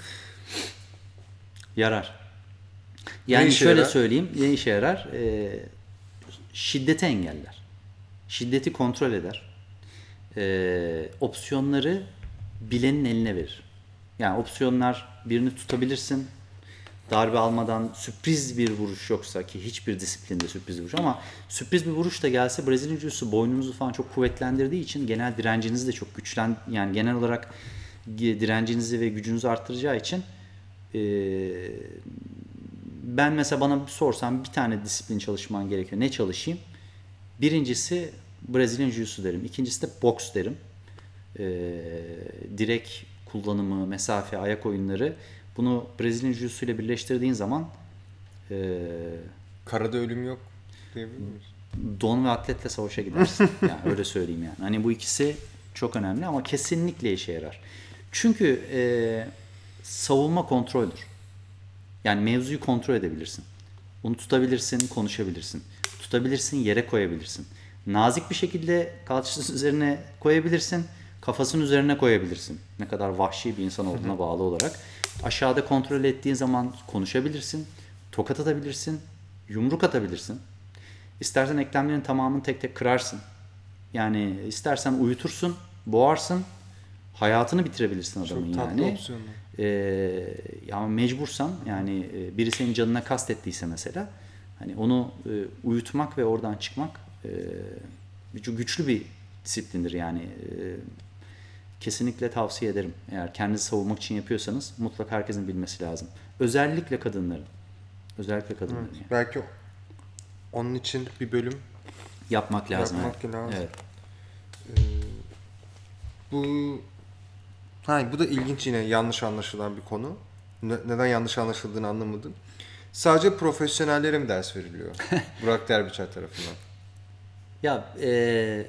Yarar. Ne Yani işe şöyle yarar? söyleyeyim, ne işe yarar? Ee, şiddeti engeller. Şiddeti kontrol eder. Ee, opsiyonları bilenin eline verir. Yani opsiyonlar, birini tutabilirsin. Darbe almadan sürpriz bir vuruş yoksa, ki hiçbir disiplinde sürpriz bir vuruş, ama sürpriz bir vuruş da gelse Brezilya Jiu-Jitsu boynunuzu falan çok kuvvetlendirdiği için genel direncinizi de çok güçlen, yani genel olarak direncinizi ve gücünüzü arttıracağı için e, ben mesela bana bir sorsan bir tane disiplin çalışman gerekiyor. Ne çalışayım? Birincisi Brezilya Jiu-Jitsu derim. İkincisi de boks derim. E, direk kullanımı, mesafe, ayak oyunları. Bunu Brezilya Jiu-Jitsu ile birleştirdiğin zaman e, Karada ölüm yok diyebilir miyiz? don ve atletle savaşa gidersin. Yani öyle söyleyeyim yani. Hani bu ikisi çok önemli ama kesinlikle işe yarar. Çünkü e, savunma kontroldür. Yani mevzuyu kontrol edebilirsin. Onu tutabilirsin, konuşabilirsin. Tutabilirsin, yere koyabilirsin. Nazik bir şekilde kalçasının üzerine koyabilirsin. Kafasının üzerine koyabilirsin. Ne kadar vahşi bir insan olduğuna bağlı olarak. Aşağıda kontrol ettiğin zaman konuşabilirsin. Tokat atabilirsin. Yumruk atabilirsin. İstersen eklemlerin tamamını tek tek kırarsın. Yani istersen uyutursun, boğarsın. Hayatını bitirebilirsin adamın Çok tatlı yani. opsiyonlar. Ee, ama mecbursan yani e, biri senin canına kastettiyse mesela hani onu e, uyutmak ve oradan çıkmak e, çok güçlü bir disiplindir yani. E, kesinlikle tavsiye ederim. Eğer kendinizi savunmak için yapıyorsanız mutlaka herkesin bilmesi lazım. Özellikle kadınların. Özellikle kadınların. Evet, Yani. belki onun için bir bölüm Yapmak lazım. yapmak evet. lazım. Evet. Ee, bu ha, bu da ilginç, yine yanlış anlaşılan bir konu. Ne- neden yanlış anlaşıldığını anlamadım. Sadece profesyonellere mi ders veriliyor? Burak Derbiçer tarafından. Ya e,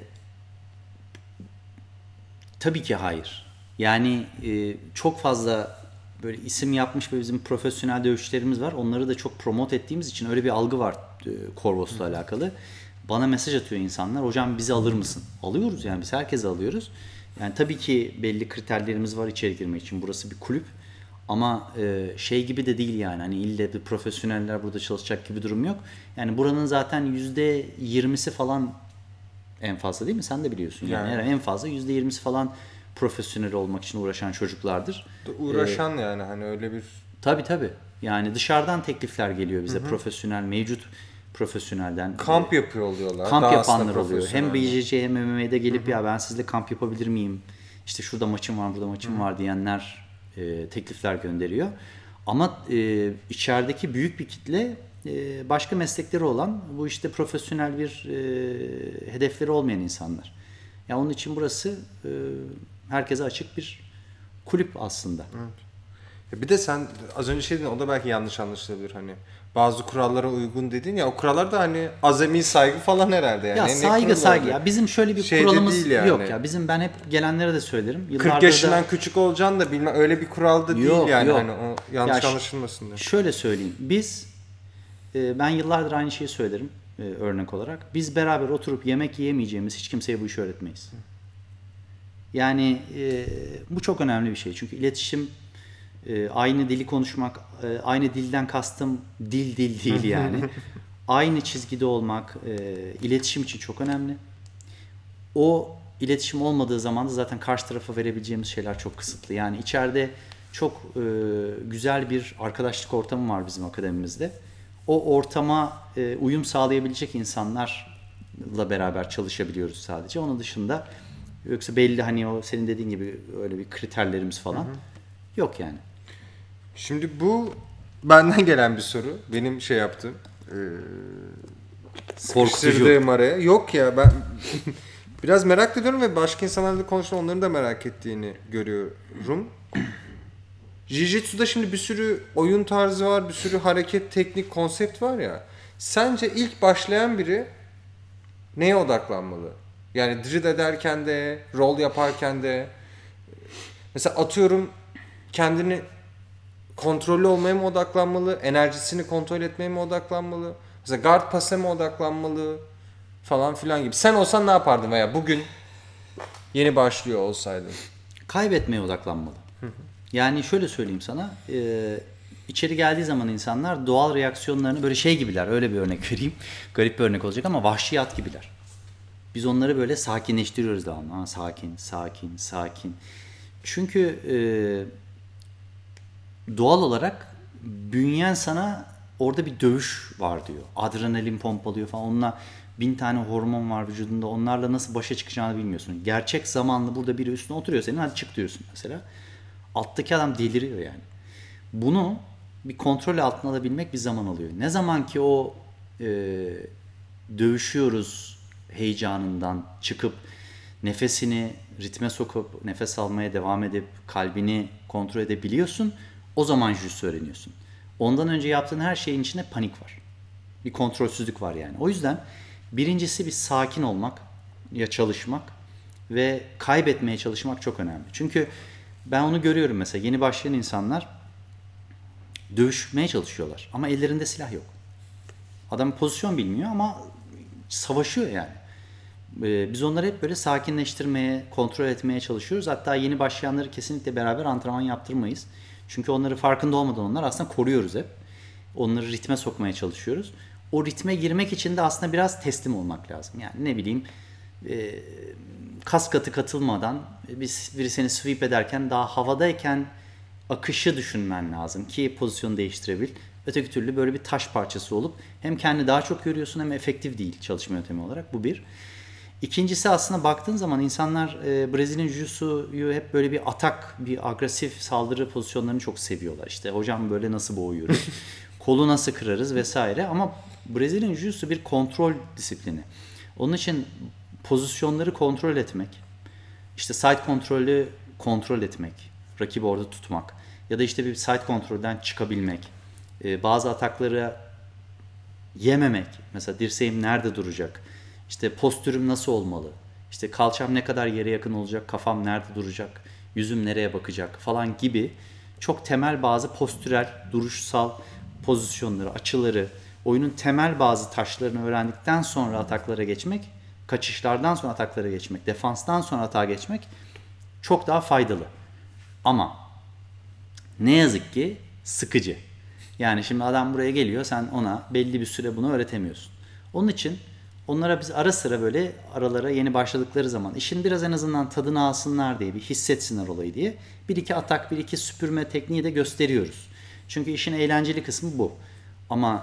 tabii ki hayır. Yani e, çok fazla böyle isim yapmış ve bizim profesyonel dövüşçülerimiz var. Onları da çok promote ettiğimiz için öyle bir algı var e, Corvos'la alakalı. Bana mesaj atıyor insanlar. Hocam bizi alır mısın? Alıyoruz yani, biz herkese alıyoruz. Yani tabii ki belli kriterlerimiz var içeri girmek için. Burası bir kulüp. Ama e, şey gibi de değil yani. Hani ille bir profesyoneller burada çalışacak gibi durum yok. Yani buranın zaten yüzde yirmisi falan en fazla, değil mi? Sen de biliyorsun. Yani, Yani. en fazla yüzde yirmisi falan profesyonel olmak için uğraşan çocuklardır. Uğraşan ee, yani hani öyle bir... Tabii tabii. Yani dışarıdan teklifler geliyor bize, hı hı. Profesyonel, mevcut profesyonelden. Kamp yapıyor oluyorlar. Kamp Daha yapanlar oluyor. Hem B J J hem M M A'de gelip, hı hı. ya ben sizle kamp yapabilir miyim? İşte şurada maçım var, burada maçım, hı hı. var diyenler e, teklifler gönderiyor. Ama e, içerideki büyük bir kitle e, başka meslekleri olan, bu işte profesyonel bir e, hedefleri olmayan insanlar. Ya onun için burası e, herkese açık bir kulüp aslında. Ya bir de sen az önce şey dedin, o da belki yanlış anlaşılabilir hani. Bazı kurallara uygun dedin ya, o kurallar da hani azami saygı falan herhalde yani. Ya Ne saygı kuralı saygı olacak? ya bizim şöyle bir Şeyde kuralımız değil yani. yok ya. Bizim ben hep gelenlere de söylerim. Yıllardır kırk yaşından da... küçük olacaksın da bilmem, öyle bir kural da değil Yok, yani yok. hani, o yanlış Ya ş- anlaşılmasın diye. Şöyle söyleyeyim. Biz e, ben yıllardır aynı şeyi söylerim e, örnek olarak. Biz beraber oturup yemek yiyemeyeceğimiz hiç kimseye bu işi öğretmeyiz. Yani e, bu çok önemli bir şey. Çünkü iletişim, e, aynı dili konuşmak, e, aynı dilden kastım dil dil değil yani. Aynı çizgide olmak e, iletişim için çok önemli. O iletişim olmadığı zaman da zaten karşı tarafa verebileceğimiz şeyler çok kısıtlı. Yani içeride çok e, güzel bir arkadaşlık ortamı var bizim akademimizde. O ortama e, uyum sağlayabilecek insanlarla beraber çalışabiliyoruz sadece. Onun dışında yoksa belli hani o senin dediğin gibi öyle bir kriterlerimiz falan yok yani. Şimdi bu benden gelen bir soru. Benim şey yaptım. Ee, Korkutucu. sıkıştırdığım araya. Yok ya, ben biraz merak ediyorum ve başka insanlarla konuşup onların da merak ettiğini görüyorum. Jiu-Jitsu'da şimdi bir sürü oyun tarzı var, bir sürü hareket, teknik, konsept var ya. Sence ilk başlayan biri neye odaklanmalı? Yani drill ederken de, rol yaparken de. Mesela atıyorum, kendini kontrollü olmaya mı odaklanmalı? Enerjisini kontrol etmeye mi odaklanmalı? Mesela guard pass'e mi odaklanmalı? Falan filan gibi. Sen olsan ne yapardın veya bugün yeni başlıyor olsaydın? Kaybetmeye odaklanmalı. Yani şöyle söyleyeyim sana, e, içeri geldiği zaman insanlar doğal reaksiyonlarını böyle şey gibiler, öyle bir örnek vereyim. Garip bir örnek olacak ama vahşi at gibiler. Biz onları böyle sakinleştiriyoruz devamlı. Ha, sakin, sakin, sakin. Çünkü e, doğal olarak bünyen sana orada bir dövüş var diyor. Adrenalin pompalıyor falan. Onunla bin tane hormon var vücudunda. Onlarla nasıl başa çıkacağını bilmiyorsun. Gerçek zamanlı burada biri üstüne oturuyor senin. Hadi çık diyorsun mesela. Alttaki adam deliriyor yani. Bunu bir kontrol altına alabilmek bir zaman alıyor. Ne zaman ki o e, dövüşüyoruz heyecanından çıkıp nefesini ritme sokup nefes almaya devam edip kalbini kontrol edebiliyorsun. O zaman jiu-jitsu öğreniyorsun. Ondan önce yaptığın her şeyin içinde panik var. Bir kontrolsüzlük var yani. O yüzden birincisi bir sakin olmak ya çalışmak ve kaybetmeye çalışmak çok önemli. Çünkü ben onu görüyorum mesela yeni başlayan insanlar dövüşmeye çalışıyorlar ama ellerinde silah yok. Adam pozisyon bilmiyor ama savaşıyor yani. Ee, biz onları hep böyle sakinleştirmeye, kontrol etmeye çalışıyoruz. Hatta yeni başlayanları kesinlikle beraber antrenman yaptırmayız. Çünkü onları farkında olmadan onlar aslında koruyoruz hep. Onları ritme sokmaya çalışıyoruz. O ritme girmek için de aslında biraz teslim olmak lazım. Yani ne bileyim e, kas katı katılmadan biz biri seni sweep ederken daha havadayken akışı düşünmen lazım ki pozisyonu değiştirebil. Öteki türlü böyle bir taş parçası olup hem kendi daha çok görüyorsun hem efektif değil çalışma yöntemi olarak. Bu bir. İkincisi aslında baktığın zaman insanlar e, Brezilya Jiu-Jitsu'yu hep böyle bir atak, bir agresif saldırı pozisyonlarını çok seviyorlar. İşte hocam böyle nasıl boğuyoruz, kolu nasıl kırarız vesaire. Ama Brezilya Jiu-Jitsu bir kontrol disiplini. Onun için pozisyonları kontrol etmek, işte side kontrolü kontrol etmek, rakibi orada tutmak ya da işte bir side kontrolden çıkabilmek, e, bazı atakları yememek. Mesela dirseğim nerede duracak? İşte postürüm nasıl olmalı? İşte kalçam ne kadar yere yakın olacak? Kafam nerede duracak? Yüzüm nereye bakacak? Falan gibi çok temel bazı postürel, duruşsal pozisyonları, açıları, oyunun temel bazı taşlarını öğrendikten sonra ataklara geçmek, kaçışlardan sonra ataklara geçmek, defanstan sonra atağa geçmek çok daha faydalı. Ama ne yazık ki sıkıcı. Yani şimdi adam buraya geliyor, sen ona belli bir süre bunu öğretemiyorsun. Onun için onlara biz ara sıra böyle aralara yeni başladıkları zaman işin biraz en azından tadını alsınlar diye, bir hissetsinler olayı diye bir iki atak, bir iki süpürme tekniği de gösteriyoruz. Çünkü işin eğlenceli kısmı bu. Ama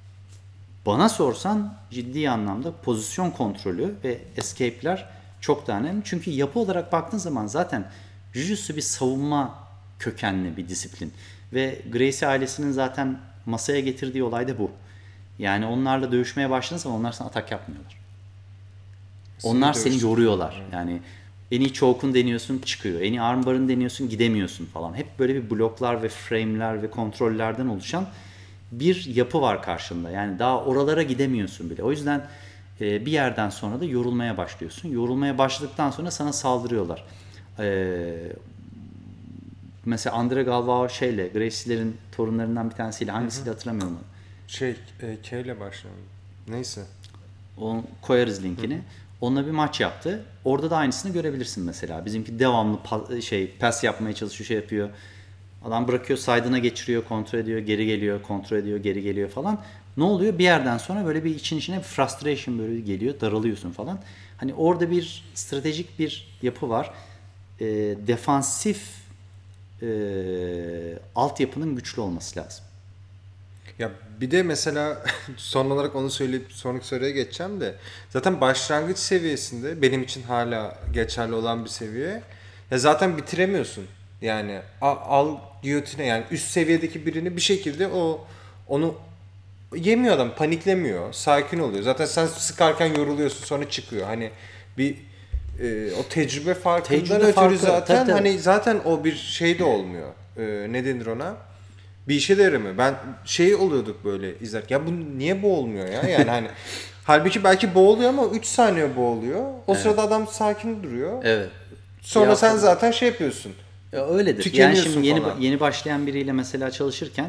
bana sorsan ciddi anlamda pozisyon kontrolü ve escape'ler çok daha önemli. Çünkü yapı olarak baktığın zaman zaten Jiu-Jitsu bir savunma kökenli bir disiplin. Ve Gracie ailesinin zaten masaya getirdiği olay da bu. Yani onlarla dövüşmeye başladığın zaman onlar sana atak yapmıyorlar. Onlar seni yoruyorlar. Yani En iyi choke'un deniyorsun çıkıyor. En iyi armbar'ın deniyorsun gidemiyorsun falan. Hep böyle bir bloklar ve frame'ler ve kontrollerden oluşan bir yapı var karşında. Yani daha oralara gidemiyorsun bile. O yüzden e, bir yerden sonra da yorulmaya başlıyorsun. Yorulmaya başladıktan sonra sana saldırıyorlar. E, mesela Andre Galvao şeyle, Gracie'lerin torunlarından bir tanesiyle hangisiyle hatırlamıyorum. Şey e, K ile başlıyor. Neyse. Onu koyarız linkini. Hı hı. Onunla bir maç yaptı. Orada da aynısını görebilirsin mesela. Bizimki devamlı pa- şey pas yapmaya çalışıyor, şey yapıyor. Adam bırakıyor, side'ına geçiriyor, kontrol ediyor, geri geliyor, kontrol ediyor, geri geliyor falan. Ne oluyor? Bir yerden sonra böyle bir için içine bir frustration böyle geliyor, daralıyorsun falan. Hani orada bir stratejik bir yapı var. E, defansif e, altyapının güçlü olması lazım. Ya bir de mesela son olarak onu söyleyip sonraki soruya geçeceğim de zaten başlangıç seviyesinde benim için hala geçerli olan bir seviye. Ya zaten bitiremiyorsun. Yani al, al giyotine yani üst seviyedeki birini bir şekilde o onu yemiyor adam, paniklemiyor, sakin oluyor. Zaten sen sıkarken yoruluyorsun, sonra çıkıyor. Hani bir e, o tecrübe farkından Tecrübe ötürü farkı, zaten tabii, tabii. hani zaten o bir şey de olmuyor. E, ne denir ona? Bir işe de yaramıyor. Ben şey oluyorduk böyle izlerken. Ya bu niye boğulmuyor ya? Yani hani halbuki belki boğuluyor ama üç saniye boğuluyor. O Evet. sırada adam sakin duruyor. Evet. Sonra Ya, sen zaten şey yapıyorsun. ya öyledir. Yani Tükeniyorsun şimdi yeni falan. yeni başlayan biriyle mesela çalışırken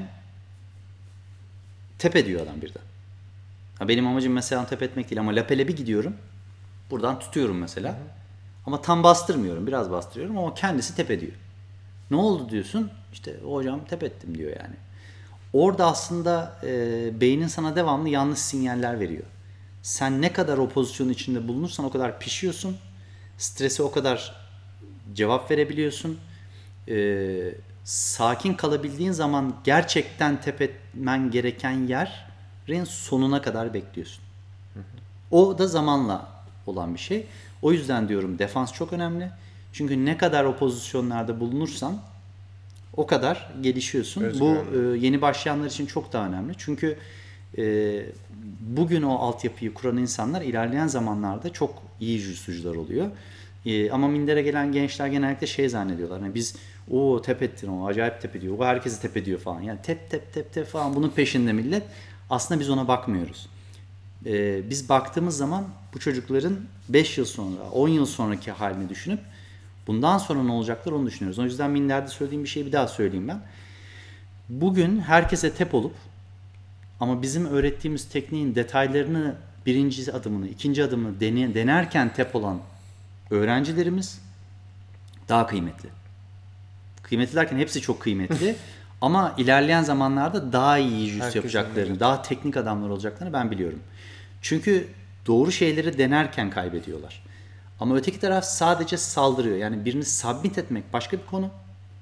tep ediyor adam birden. Ha, benim amacım mesela tep etmek değil ama lapele bir gidiyorum. Buradan tutuyorum mesela. Hı hı. Ama tam bastırmıyorum. Biraz bastırıyorum ama kendisi tep ediyor. Ne oldu diyorsun? İşte hocam tep ettim diyor yani. Orada aslında e, beynin sana devamlı yanlış sinyaller veriyor. Sen ne kadar o pozisyonun içinde bulunursan o kadar pişiyorsun. Strese o kadar cevap verebiliyorsun. E, sakin kalabildiğin zaman gerçekten tep etmen gereken yerin sonuna kadar bekliyorsun. O da zamanla olan bir şey. O yüzden diyorum defans çok önemli. Çünkü ne kadar o pozisyonlarda bulunursan o kadar gelişiyorsun. Bu e, yeni başlayanlar için çok daha önemli. Çünkü e, bugün o altyapıyı kuran insanlar ilerleyen zamanlarda çok iyi jiu-jitsucular oluyor. E, ama mindere gelen gençler genellikle şey zannediyorlar. Hani biz o tep ettin, o acayip tep ediyor, o herkesi tep ediyor falan. Yani tep tep tep tep falan bunun peşinde millet. Aslında biz ona bakmıyoruz. E, biz baktığımız zaman bu çocukların beş yıl sonra, on yıl sonraki halini düşünüp bundan sonra ne olacaklar onu düşünüyoruz. O yüzden minderde söylediğim bir şeyi bir daha söyleyeyim ben. Bugün herkese tep olup ama bizim öğrettiğimiz tekniğin detaylarını birinci adımını, ikinci adımını dene, denerken tep olan öğrencilerimiz daha kıymetli. Kıymetli derken hepsi çok kıymetli. Ama ilerleyen zamanlarda daha iyi jiu-jitsu yapacaklarını, daha teknik adamlar olacaklarını ben biliyorum. Çünkü doğru şeyleri denerken kaybediyorlar. Ama öteki taraf sadece saldırıyor. Yani birini submit etmek başka bir konu.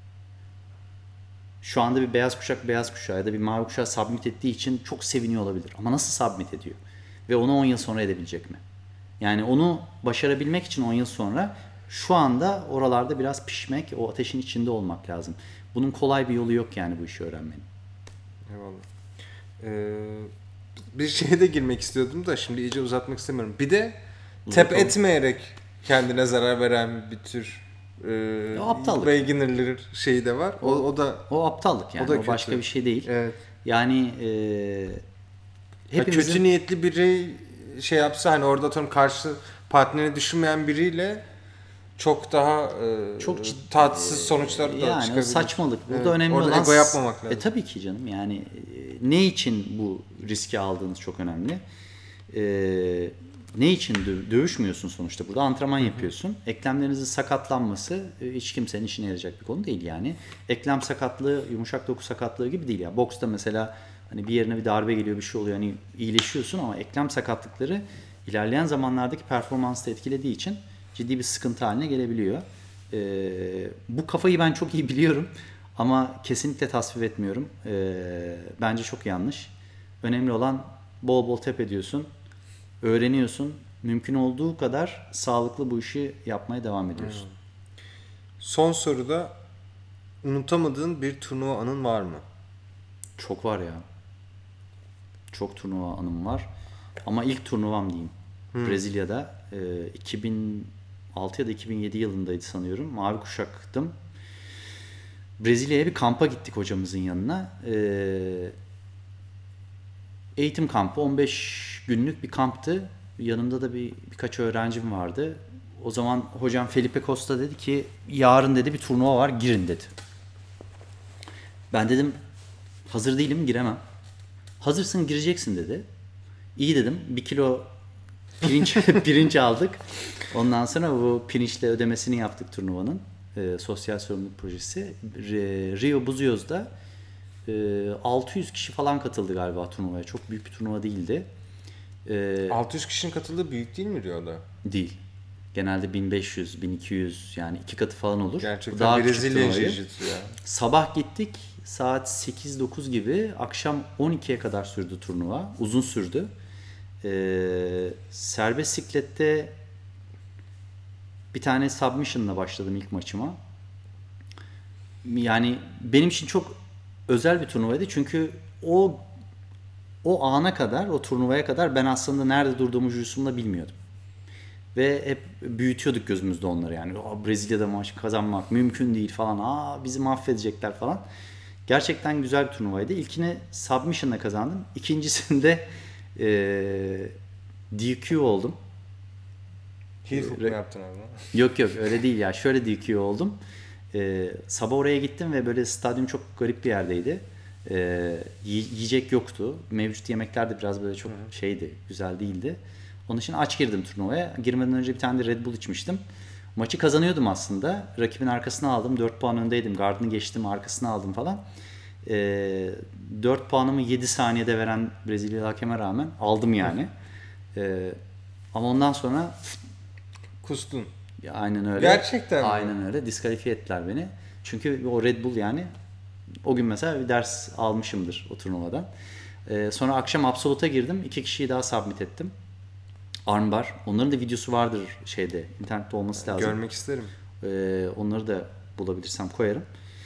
Şu anda bir beyaz kuşak beyaz kuşağı ya da bir mavi kuşağı submit ettiği için çok seviniyor olabilir. Ama nasıl submit ediyor? Ve onu on yıl sonra edebilecek mi? Yani onu başarabilmek için on yıl sonra şu anda oralarda biraz pişmek, o ateşin içinde olmak lazım. Bunun kolay bir yolu yok yani bu işi öğrenmenin. Eyvallah. Ee, bir şeye de girmek istiyordum da şimdi iyice uzatmak istemiyorum. Bir de tep etmeyerek kendine zarar veren bir tür e, o aptallık. beginner'lar şeyi de var. O, o, o da o aptallık yani. O, da o başka bir şey değil. Evet. Yani e, hepimizin... kötü niyetli biri şey yapsa hani orada tam karşı partneri düşünmeyen biriyle çok daha e, çok ciddi, tatsız sonuçlar da yani çıkabilir. Saçmalık. Burada evet. önemli Orada olan ego yapmamak lazım. E tabii ki canım. Yani e, ne için bu riski aldığınız çok önemli. E, ne için dö- dövüşmüyorsun sonuçta burada antrenman Hı-hı. yapıyorsun. Eklemlerinizin sakatlanması e, hiç kimsenin işine yarayacak bir konu değil yani. Eklem sakatlığı yumuşak doku sakatlığı gibi değil ya. Boksta mesela hani bir yerine bir darbe geliyor bir şey oluyor hani iyileşiyorsun ama eklem sakatlıkları ilerleyen zamanlardaki performansı da etkilediği için ciddi bir sıkıntı haline gelebiliyor. Ee, bu kafayı ben çok iyi biliyorum ama kesinlikle tasvip etmiyorum. Ee, bence çok yanlış. Önemli olan bol bol tep ediyorsun, öğreniyorsun. Mümkün olduğu kadar sağlıklı bu işi yapmaya devam ediyorsun. Hmm. Son soruda unutamadığın bir turnuva anın var mı? Çok var ya. Çok turnuva anım var. Ama ilk turnuvam diyeyim. Hmm. Brezilya'da e, iki bin altı ya da iki bin yedi yılındaydı sanıyorum. Mavi kuşaktım. Brezilya'ya bir kampa gittik hocamızın yanına. Ee, eğitim kampı on beş günlük bir kamptı. Yanımda da bir birkaç öğrencim vardı. O zaman hocam Felipe Costa dedi ki yarın dedi bir turnuva var, girin dedi. Ben dedim hazır değilim, giremem. Hazırsın, gireceksin dedi. İyi dedim. Bir kilo pirinç pirinç aldık. Ondan sonra bu pirinçle ödemesini yaptık turnuvanın. E, sosyal sorumluluk projesi. R- Rio Buzios'da e, altı yüz kişi falan katıldı galiba turnuvaya. Çok büyük bir turnuva değildi. E, altı yüz kişinin katıldığı büyük değil mi Rio'da? Değil. Genelde bin beş yüz, bin iki yüz yani iki katı falan olur. Gerçekten Daha küçük Brezilya turnuvayı. Jiu-Jitsu ya. Sabah gittik saat sekiz dokuz gibi, akşam on ikiye kadar sürdü turnuva. Uzun sürdü. Ee, serbest siklette bir tane submission'la başladım ilk maçıma. Yani benim için çok özel bir turnuvaydı çünkü o o ana kadar, o turnuvaya kadar ben aslında nerede durduğumu jürisumda bilmiyordum. Ve hep büyütüyorduk gözümüzde onları yani. Brezilya'da maç kazanmak mümkün değil falan. Aa bizi mahvedecekler falan. Gerçekten güzel bir turnuvaydı. İlkini submission'la kazandım. İkincisinde e, D Q oldum. Heel hook mu yaptın abi? Yok yok öyle değil ya. Şöyle D Q oldum. E, sabah oraya gittim ve böyle stadyum çok garip bir yerdeydi. E, yiyecek yoktu. Mevcut yemekler de biraz böyle çok şeydi. Güzel değildi. Onun için aç girdim turnuvaya. Girmeden önce bir tane de Red Bull içmiştim. Maçı kazanıyordum aslında. Rakibin arkasına aldım. dört puan öndeydim. Gardını geçtim. Arkasına aldım falan. E, dört puanımı yedi saniyede veren Brezilyalı hakeme rağmen aldım yani. E, ama ondan sonra Kustun. ya aynen öyle. Gerçekten mi? Aynen öyle. Diskalifiye ettiler beni. Çünkü o Red Bull yani o gün mesela bir ders almışımdır o turnuvadan. E, sonra akşam Absolute'a girdim. İki kişiyi daha submit ettim. Armbar. Onların da videosu vardır şeyde. İnternette olması lazım. Görmek isterim. Ee, onları da bulabilirsem koyarım.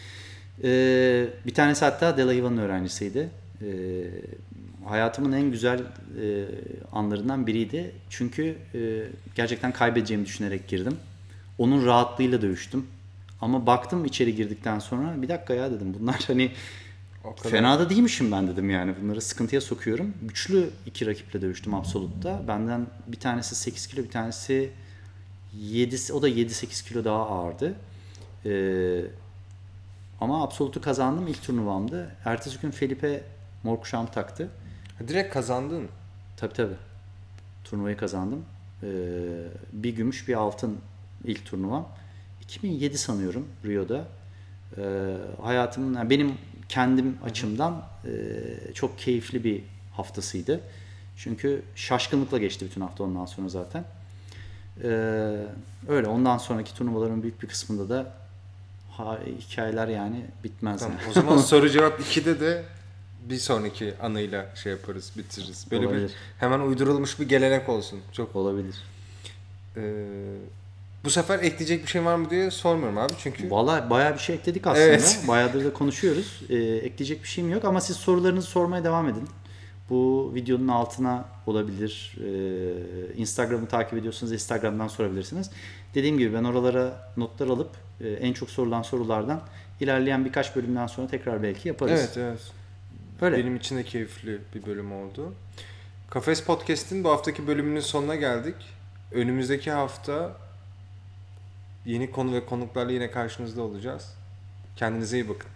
Ee, bir tanesi hatta De La Riva'nın öğrencisiydi. Ee, hayatımın en güzel e, anlarından biriydi. Çünkü e, gerçekten kaybedeceğimi düşünerek girdim. Onun rahatlığıyla dövüştüm. Ama baktım içeri girdikten sonra bir dakika ya dedim. Bunlar hani O kadar. fena da değilmişim ben dedim yani. Bunları sıkıntıya sokuyorum. Güçlü iki rakiple dövüştüm Absolute'da. Benden bir tanesi sekiz kilo, bir tanesi yedi, o da yedi sekiz kilo daha ağırdı. Ee, ama Absolute'u kazandım ilk turnuvamdı. Ertesi gün Felipe mor kuşağımı taktı. Ha, direkt kazandın. Tabii tabii. Turnuvayı kazandım. Ee, bir gümüş, bir altın ilk turnuvam. iki bin yedi sanıyorum Rio'da. Ee, hayatımın, yani benim kendim açımdan e, çok keyifli bir haftasıydı. Çünkü şaşkınlıkla geçti bütün hafta ondan sonra zaten. Ee, öyle. Ondan sonraki turnuvaların büyük bir kısmında da ha, hikayeler yani bitmez. Tamam, yani. o zaman soru cevap ikide de bir sonraki anıyla şey yaparız, bitiririz. Böyle Olabilir. bir hemen uydurulmuş bir gelenek olsun. Çok Olabilir. Ee, bu sefer ekleyecek bir şey var mı diye sormuyorum abi çünkü. Vallahi bayağı bir şey ekledik aslında. Evet. Bayağıdır da konuşuyoruz. Ee, ekleyecek bir şeyim yok ama siz sorularınızı sormaya devam edin. Bu videonun altına olabilir. Ee, Instagram'ı takip ediyorsanız Instagram'dan sorabilirsiniz. Dediğim gibi ben oralara notlar alıp e, en çok sorulan sorulardan ilerleyen birkaç bölümden sonra tekrar belki yaparız. Evet evet. Öyle. Benim için de keyifli bir bölüm oldu. Kafes Podcast'in bu haftaki bölümünün sonuna geldik. Önümüzdeki hafta yeni konu ve konuklarla yine karşınızda olacağız. Kendinize iyi bakın.